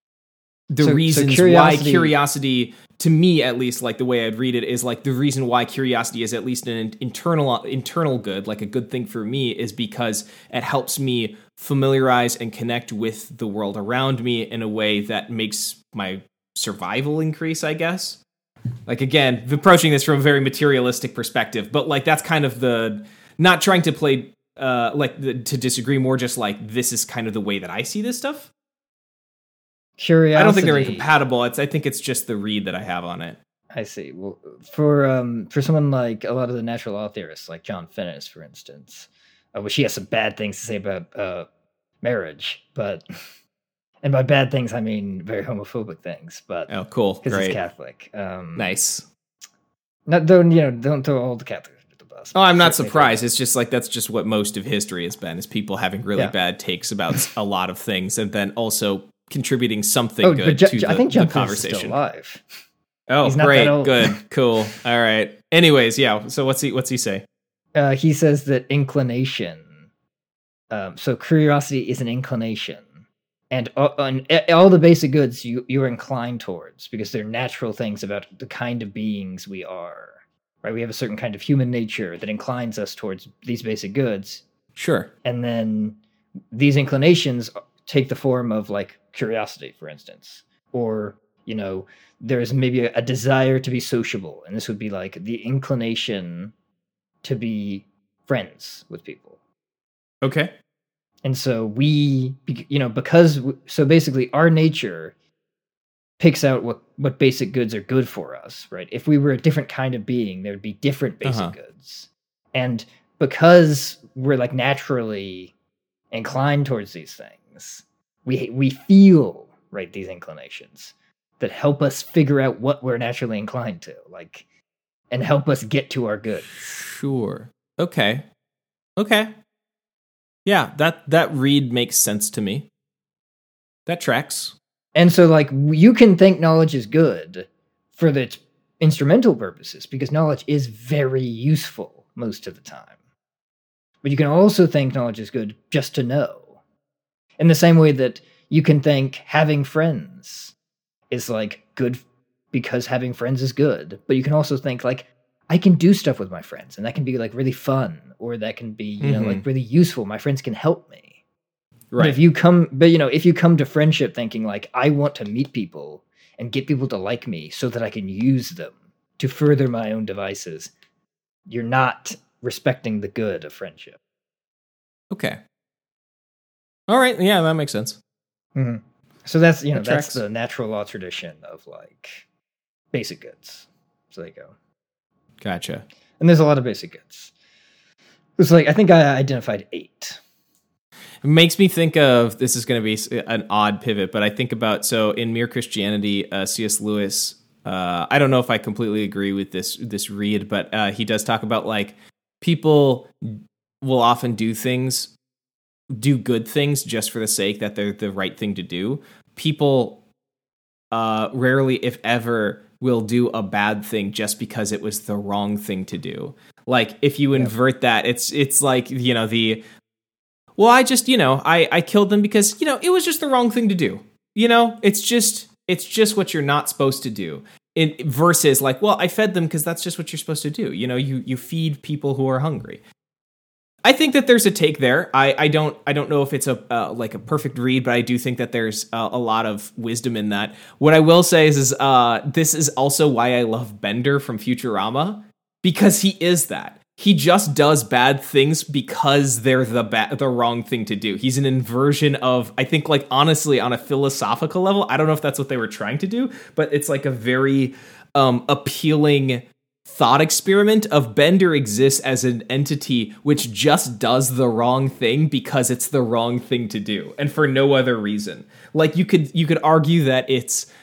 A: the
B: So- so
A: reasons
B: curiosity-
A: why curiosity, to me at least, like the way I'd read it is like the reason why curiosity is at least an internal internal good, like a good thing for me, is because it helps me familiarize and connect with the world around me in a way that makes my survival increase, I guess. Like, again, approaching this from a very materialistic perspective, but like that's kind of the, not trying to play uh like the, to disagree, more just like this is kind of the way that I see this stuff.
B: Curiosity.
A: I don't think they're incompatible. It's I think it's just the read that I have on it.
B: I see. Well, for um for someone like a lot of the natural law theorists, like John Finnis, for instance, uh, which he has some bad things to say about uh marriage, but and by bad things I mean very homophobic things. But
A: Oh, cool,
B: because
A: great,
B: he's Catholic, um,
A: nice.
B: Not don't you know don't throw all the Catholics under the bus.
A: Oh, I'm not
B: Certainly
A: surprised.
B: don't.
A: It's just like that's just what most of history has been: is people having really
B: Yeah.
A: bad takes about a lot of things, and then also contributing something
B: Oh,
A: good
B: but Jo-
A: to
B: Jo-
A: the,
B: I think John
A: the
B: Finnis is still
A: conversation.
B: alive.
A: Oh,
B: He's not
A: great,
B: that old.
A: good, cool. All right. Anyways, yeah. So what's he what's he say?
B: Uh, he says that inclination. Um, so curiosity is an inclination, and all, and a- all the basic goods you you're inclined towards because they're natural things about the kind of beings we are. Right? We have a certain kind of human nature that inclines us towards these basic goods,
A: Sure.
B: and then these inclinations take the form of like curiosity, for instance, or you know, there's maybe a, a desire to be sociable, and this would be like the inclination to be friends with people.
A: Okay.
B: And so we, bec- you know, because w- so basically our nature picks out what what basic goods are good for us, right? If we were a different kind of being, there would be different basic
A: Uh-huh.
B: goods, and because we're like naturally inclined towards these things, we we feel right these inclinations that help us figure out what we're naturally inclined to, like, and help us get to our goods.
A: Sure. Okay. Okay. Yeah, that that read makes sense to me. That tracks.
B: And so, like, you can think knowledge is good for its instrumental purposes because knowledge is very useful most of the time. But you can also think knowledge is good just to know. In the same way that you can think having friends is, like, good because having friends is good. But you can also think, like, I can do stuff with my friends and that can be, like, really fun, or that can be, you know,
A: Mhm.
B: like, really useful. My friends can help me. But
A: Right.
B: if you come, but you know, if you come to friendship thinking like, I want to meet people and get people to like me so that I can use them to further my own devices, you're not respecting the good of friendship.
A: Okay. All right. Yeah, that makes sense.
B: Mhm. So that's, you know,
A: That
B: that's
A: tracks.
B: the natural law tradition of like basic goods. So there you go.
A: Gotcha.
B: And there's a lot of basic goods. It's like, I think I identified eight.
A: It makes me think of, this is going to be s- an odd pivot, but I think about, so in Mere Christianity, uh, C S. Lewis, uh, I don't know if I completely agree with this this read, but uh, he does talk about like people will often do things, do good things just for the sake that they're the right thing to do. People uh, rarely, if ever, will do a bad thing just because it was the wrong thing to do. Like if you invert that, it's it's like, you know, the well, I just, you know, I, I killed them because, you know, it was just the wrong thing to do. You know, it's just it's just what you're not supposed to do. In versus like, well, I fed them because that's just what you're supposed to do. You know, you you feed people who are hungry. I think that there's a take there. I, I don't I don't know if it's a uh, like a perfect read, but I do think that there's a, a lot of wisdom in that. What I will say is, is uh, this is also why I love Bender from Futurama, because he is that. He just does bad things because they're the ba- the wrong thing to do. He's an inversion of, I think, like, honestly, on a philosophical level, I don't know if that's what they were trying to do, but it's like a very um, appealing thought experiment of Bender exists as an entity which just does the wrong thing because it's the wrong thing to do, and for no other reason. Like, you could you could argue that it's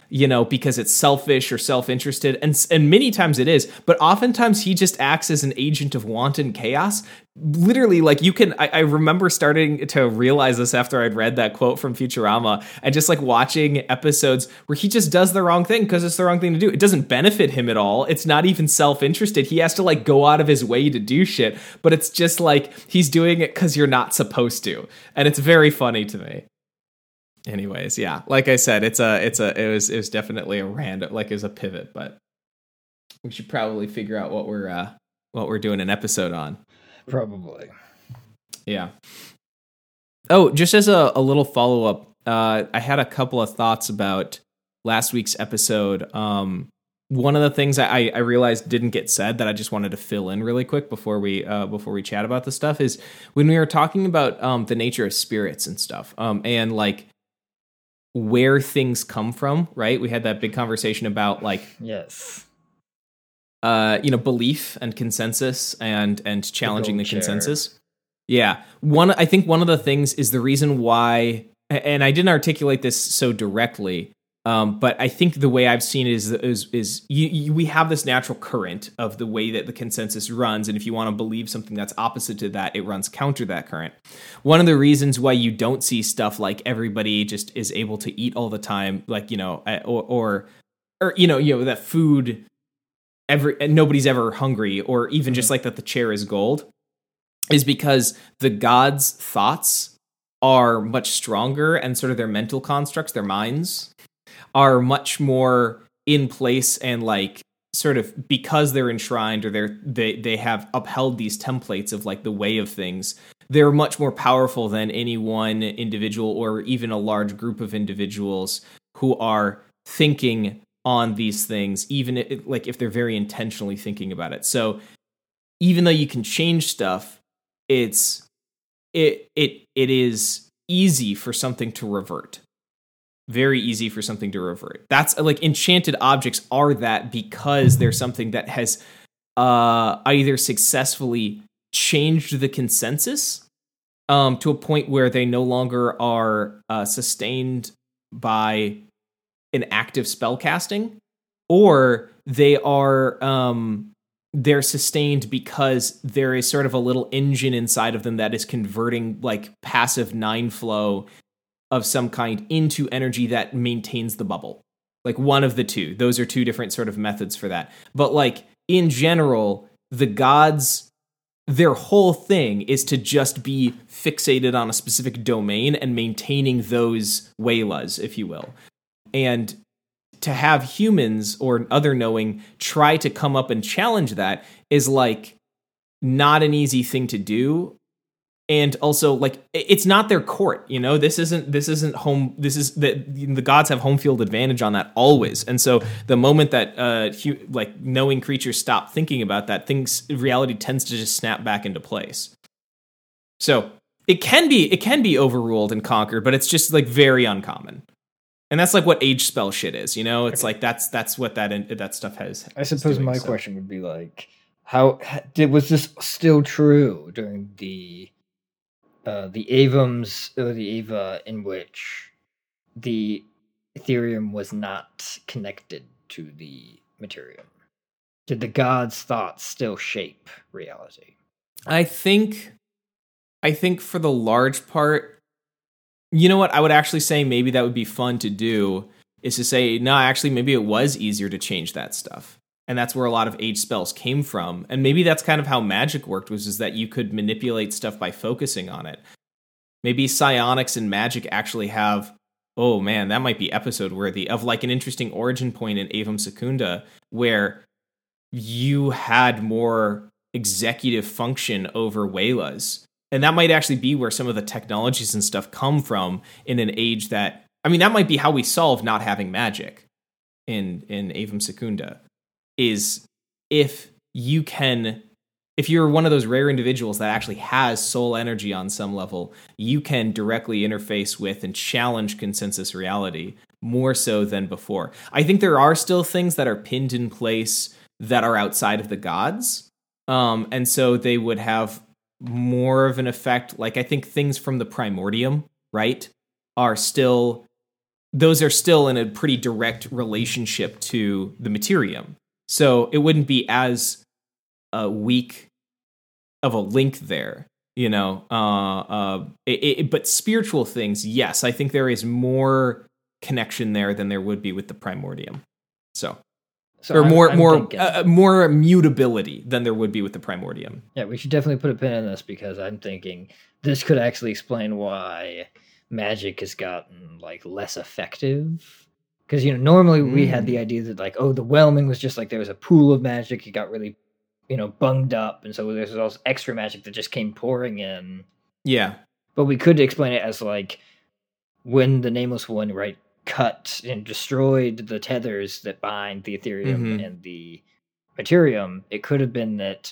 A: you know, because it's selfish or self-interested. And, and many times it is, but oftentimes he just acts as an agent of wanton chaos. Literally, like you can, I, I remember starting to realize this after I'd read that quote from Futurama and just like watching episodes where he just does the wrong thing because it's the wrong thing to do. It doesn't benefit him at all. It's not even self-interested. He has to like go out of his way to do shit, but it's just like he's doing it because you're not supposed to. And it's very funny to me. Anyways, yeah, like I said, it's a, it's a, it was, it was definitely a random, like it was a pivot, but we should probably figure out what we're, uh, what we're doing an episode on.
B: Probably.
A: Yeah. Oh, just as a, a little follow up, uh, I had a couple of thoughts about last week's episode. Um, one of the things I, I realized didn't get said that I just wanted to fill in really quick before we uh, before we chat about this stuff is when we were talking about um, the nature of spirits and stuff, um, and like where things come from. Right? We had that big conversation about like
B: yes.
A: Uh, you know, belief and consensus and and challenging the, the
B: chair.
A: consensus. Yeah. One, I think one of the things is the reason why, and I didn't articulate this so directly, um, but I think the way I've seen it is, is, is you, you, we have this natural current of the way that the consensus runs. And if you want to believe something that's opposite to that, it runs counter that current. One of the reasons why you don't see stuff like everybody just is able to eat all the time, like, you know, or, or, or you know, you know, that food, Every and nobody's ever hungry, or even just like that the chair is gold, is because the gods' thoughts are much stronger, and sort of their mental constructs, their minds, are much more in place, and like sort of because they're enshrined or they're they they have upheld these templates of like the way of things. They're much more powerful than any one individual or even a large group of individuals who are thinking on these things, even if, like if they're very intentionally thinking about it. So even though you can change stuff, it's it it it is easy for something to revert. Very easy for something to revert. That's like enchanted objects are that because there's something that has uh, either successfully changed the consensus um, to a point where they no longer are uh, sustained by an active spell casting, or they are um they're sustained because there is sort of a little engine inside of them that is converting like passive nine flow of some kind into energy that maintains the bubble. Like one of the two. Those are two different sort of methods for that. But like in general, the gods, their whole thing is to just be fixated on a specific domain and maintaining those Waylas, if you will. And to have humans or other knowing try to come up and challenge that is like not an easy thing to do. And also like it's not their court, you know, this isn't this isn't home. This is the the gods have home field advantage on that always. And so the moment that uh hu- like knowing creatures stop thinking about that, things reality tends to just snap back into place. So it can be it can be overruled and conquered, but it's just like very uncommon. And that's like what age spell shit is, you know? It's okay. Like that's that's what that that stuff has.
B: I suppose doing, my so. question would be like, how did was this still true during the uh, the Avums or the Ava in which the Ethereum was not connected to the Materium? Did the gods' thoughts still shape reality?
A: I think, I think for the large part. You know what? I would actually say maybe that would be fun to do is to say, no, actually, maybe it was easier to change that stuff. And that's where a lot of age spells came from. And maybe that's kind of how magic worked, was is that you could manipulate stuff by focusing on it. Maybe psionics and magic actually have, oh man, that might be episode worthy, of like an interesting origin point in Avum Secunda where you had more executive function over Waylas. And that might actually be where some of the technologies and stuff come from in an age that, I mean, that might be how we solve not having magic in, in Avum Secunda, is if you can, if you're one of those rare individuals that actually has soul energy on some level, you can directly interface with and challenge consensus reality more so than before. I think there are still things that are pinned in place that are outside of the gods. Um, and so they would have more of an effect. Like I think things from the Primordium, right, are still those are still in a pretty direct relationship to the materium. So it wouldn't be as uh, weak of a link there, you know. Uh, uh, it, it, but spiritual things, yes, I think there is more connection there than there would be with the primordium. So,
B: so
A: or
B: I'm,
A: more
B: I'm
A: more
B: thinking,
A: uh, more mutability than there would be with the primordium.
B: yeah, we should definitely put a pin in this, because I'm thinking this could actually explain why magic has gotten like less effective. Because, you know, normally we had the idea that, like, oh, the whelming was just like there was a pool of magic. It got really, you know, bunged up. And so there's all this extra magic that just came pouring in.
A: Yeah.
B: But we could explain it as, like, when the Nameless One, right, cut and destroyed the tethers that bind the Ethereum
A: Mhm.
B: and the Materium, it could have been that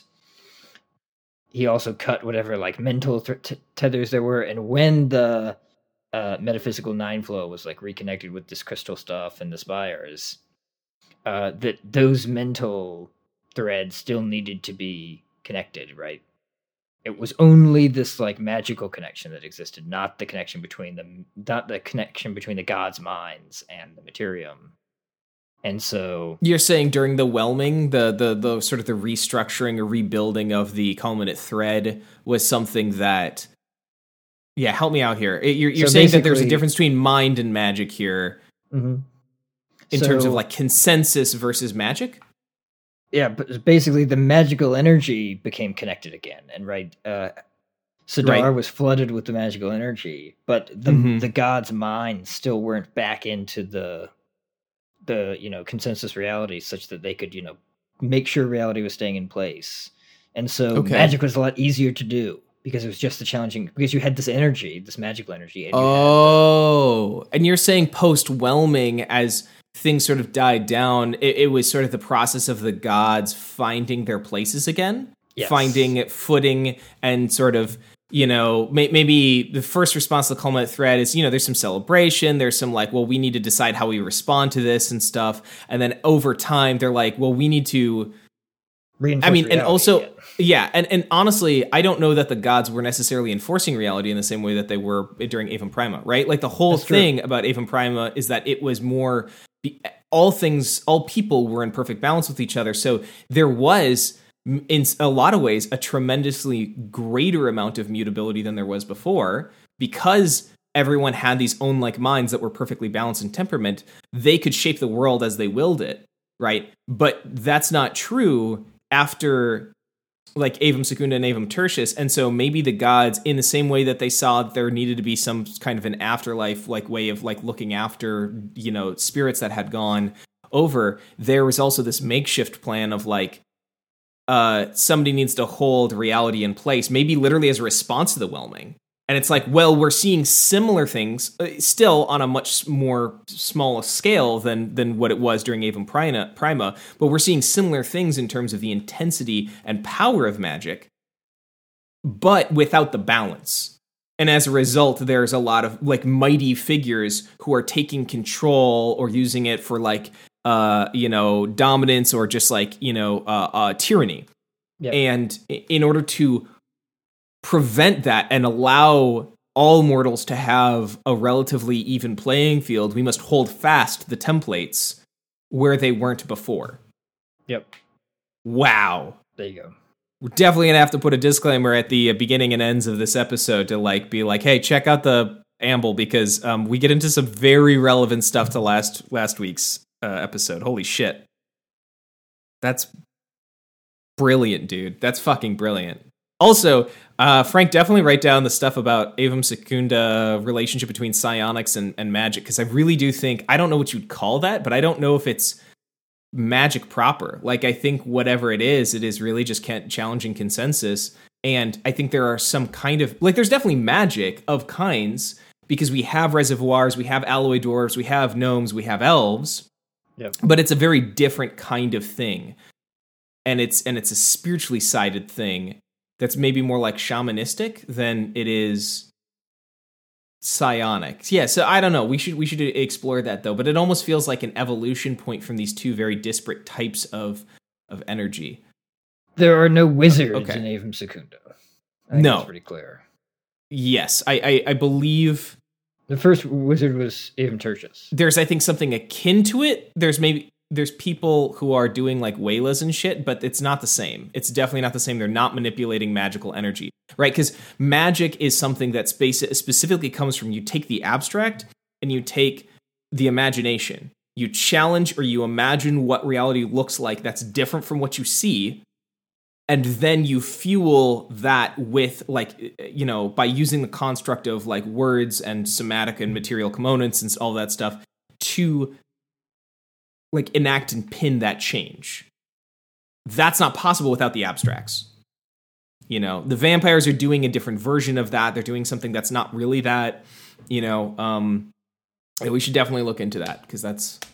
B: he also cut whatever, like, mental th- t- tethers there were. And when the Uh, metaphysical nine flow was like reconnected with this crystal stuff and the spires, uh, that those mental threads still needed to be connected, right? It was only this like magical connection that existed, not the connection between them, not the connection between the gods' minds and the materium. And so
A: You're saying during the whelming, the the the sort of the restructuring or rebuilding of the culminate thread was something that. Yeah, help me out here. You're, you're
B: So
A: saying that there's a
B: basically-
A: difference between mind and magic here
B: mhm.
A: in terms of
B: So-
A: like consensus versus magic?
B: Yeah, but basically the magical energy became connected again, and right, uh, Sidar
A: Right.
B: was flooded with the magical energy, but the
A: Mhm.
B: the gods' minds still weren't back into the the you know consensus reality, such that they could you know make sure reality was staying in place, and so
A: Okay.
B: magic was a lot easier to do because it was just the challenging because you had this energy, this magical energy, and you had the-
A: Oh, and you're saying post-whelming, as things sort of died down, it, it was sort of the process of the gods finding their places again,
B: Yes.
A: finding footing, and sort of, you know, may, maybe the first response to the culminate thread is, you know, there's some celebration, there's some like, well, we need to decide how we respond to this and stuff, and then over time, they're like, well, we need to.
B: reinforce
A: I mean, and
B: reality
A: also,
B: again.
A: yeah, and, and honestly, I don't know that the gods were necessarily enforcing reality in the same way that they were during Avum Prima, right? Like the whole
B: That's true.
A: thing about Avum Prima is that it was more, all things, all people were in perfect balance with each other. So there was, in a lot of ways, a tremendously greater amount of mutability than there was before, because everyone had these own like minds that were perfectly balanced in temperament. They could shape the world as they willed it, right? But that's not true after like Avum Secunda and Avum Tertius. And so maybe the gods, in the same way that they saw that there needed to be some kind of an afterlife like way of like looking after, you know, spirits that had gone over, there was also this makeshift plan of like, uh, somebody needs to hold reality in place, maybe literally as a response to the whelming. And it's like, well, we're seeing similar things, uh, still on a much more small scale than than what it was during Avum Prima, Prima, but we're seeing similar things in terms of the intensity and power of magic, but without the balance. And as a result, there's a lot of like mighty figures who are taking control or using it for like, uh, you know, dominance or just like, you know, uh, uh, tyranny.
B: Yep.
A: And in order to prevent that and allow all mortals to have a relatively even playing field, we must hold fast the templates where they weren't before.
B: Yep.
A: Wow.
B: There you go.
A: We're definitely going to have to put a disclaimer at the beginning and ends of this episode to like be like, hey, check out the amble, because um, we get into some very relevant stuff to last last week's uh, episode. Holy shit. That's brilliant, dude. That's fucking brilliant. Also, uh, Frank, definitely write down the stuff about Avum Secunda relationship between psionics and, and magic, because I really do think, I don't know what you'd call that, but I don't know if it's magic proper. Like, I think whatever it is, it is really just challenging consensus. And I think there are some kind of, like, there's definitely magic of kinds, because we have reservoirs, we have alloy dwarves, we have gnomes, we have elves.
B: Yep.
A: But it's a very different kind of thing. And it's and it's a spiritually sided thing that's maybe more like shamanistic than it is psionic. Yeah, so I don't know. We should we should explore that though. But it almost feels like an evolution point from these two very disparate types of of energy.
B: There are no wizards
A: Okay.
B: in Avum Secunda. I think
A: No.
B: that's pretty clear.
A: Yes, I, I I believe
B: The first wizard was Avon Tertius.
A: There's, I think, something akin to it. There's maybe there's people who are doing like Waylas and shit, but it's not the same. It's definitely not the same. They're not manipulating magical energy, right? Because magic is something that space specifically comes from. You take the abstract and you take the imagination. You challenge or you imagine what reality looks like that's different from what you see. And then you fuel that with, like, you know, by using the construct of, like, words and somatic and material components and all that stuff to, like, enact and pin that change. That's not possible without the abstracts. You know, the vampires are doing a different version of that. They're doing something that's not really that, you know. Um, we should definitely look into that because that's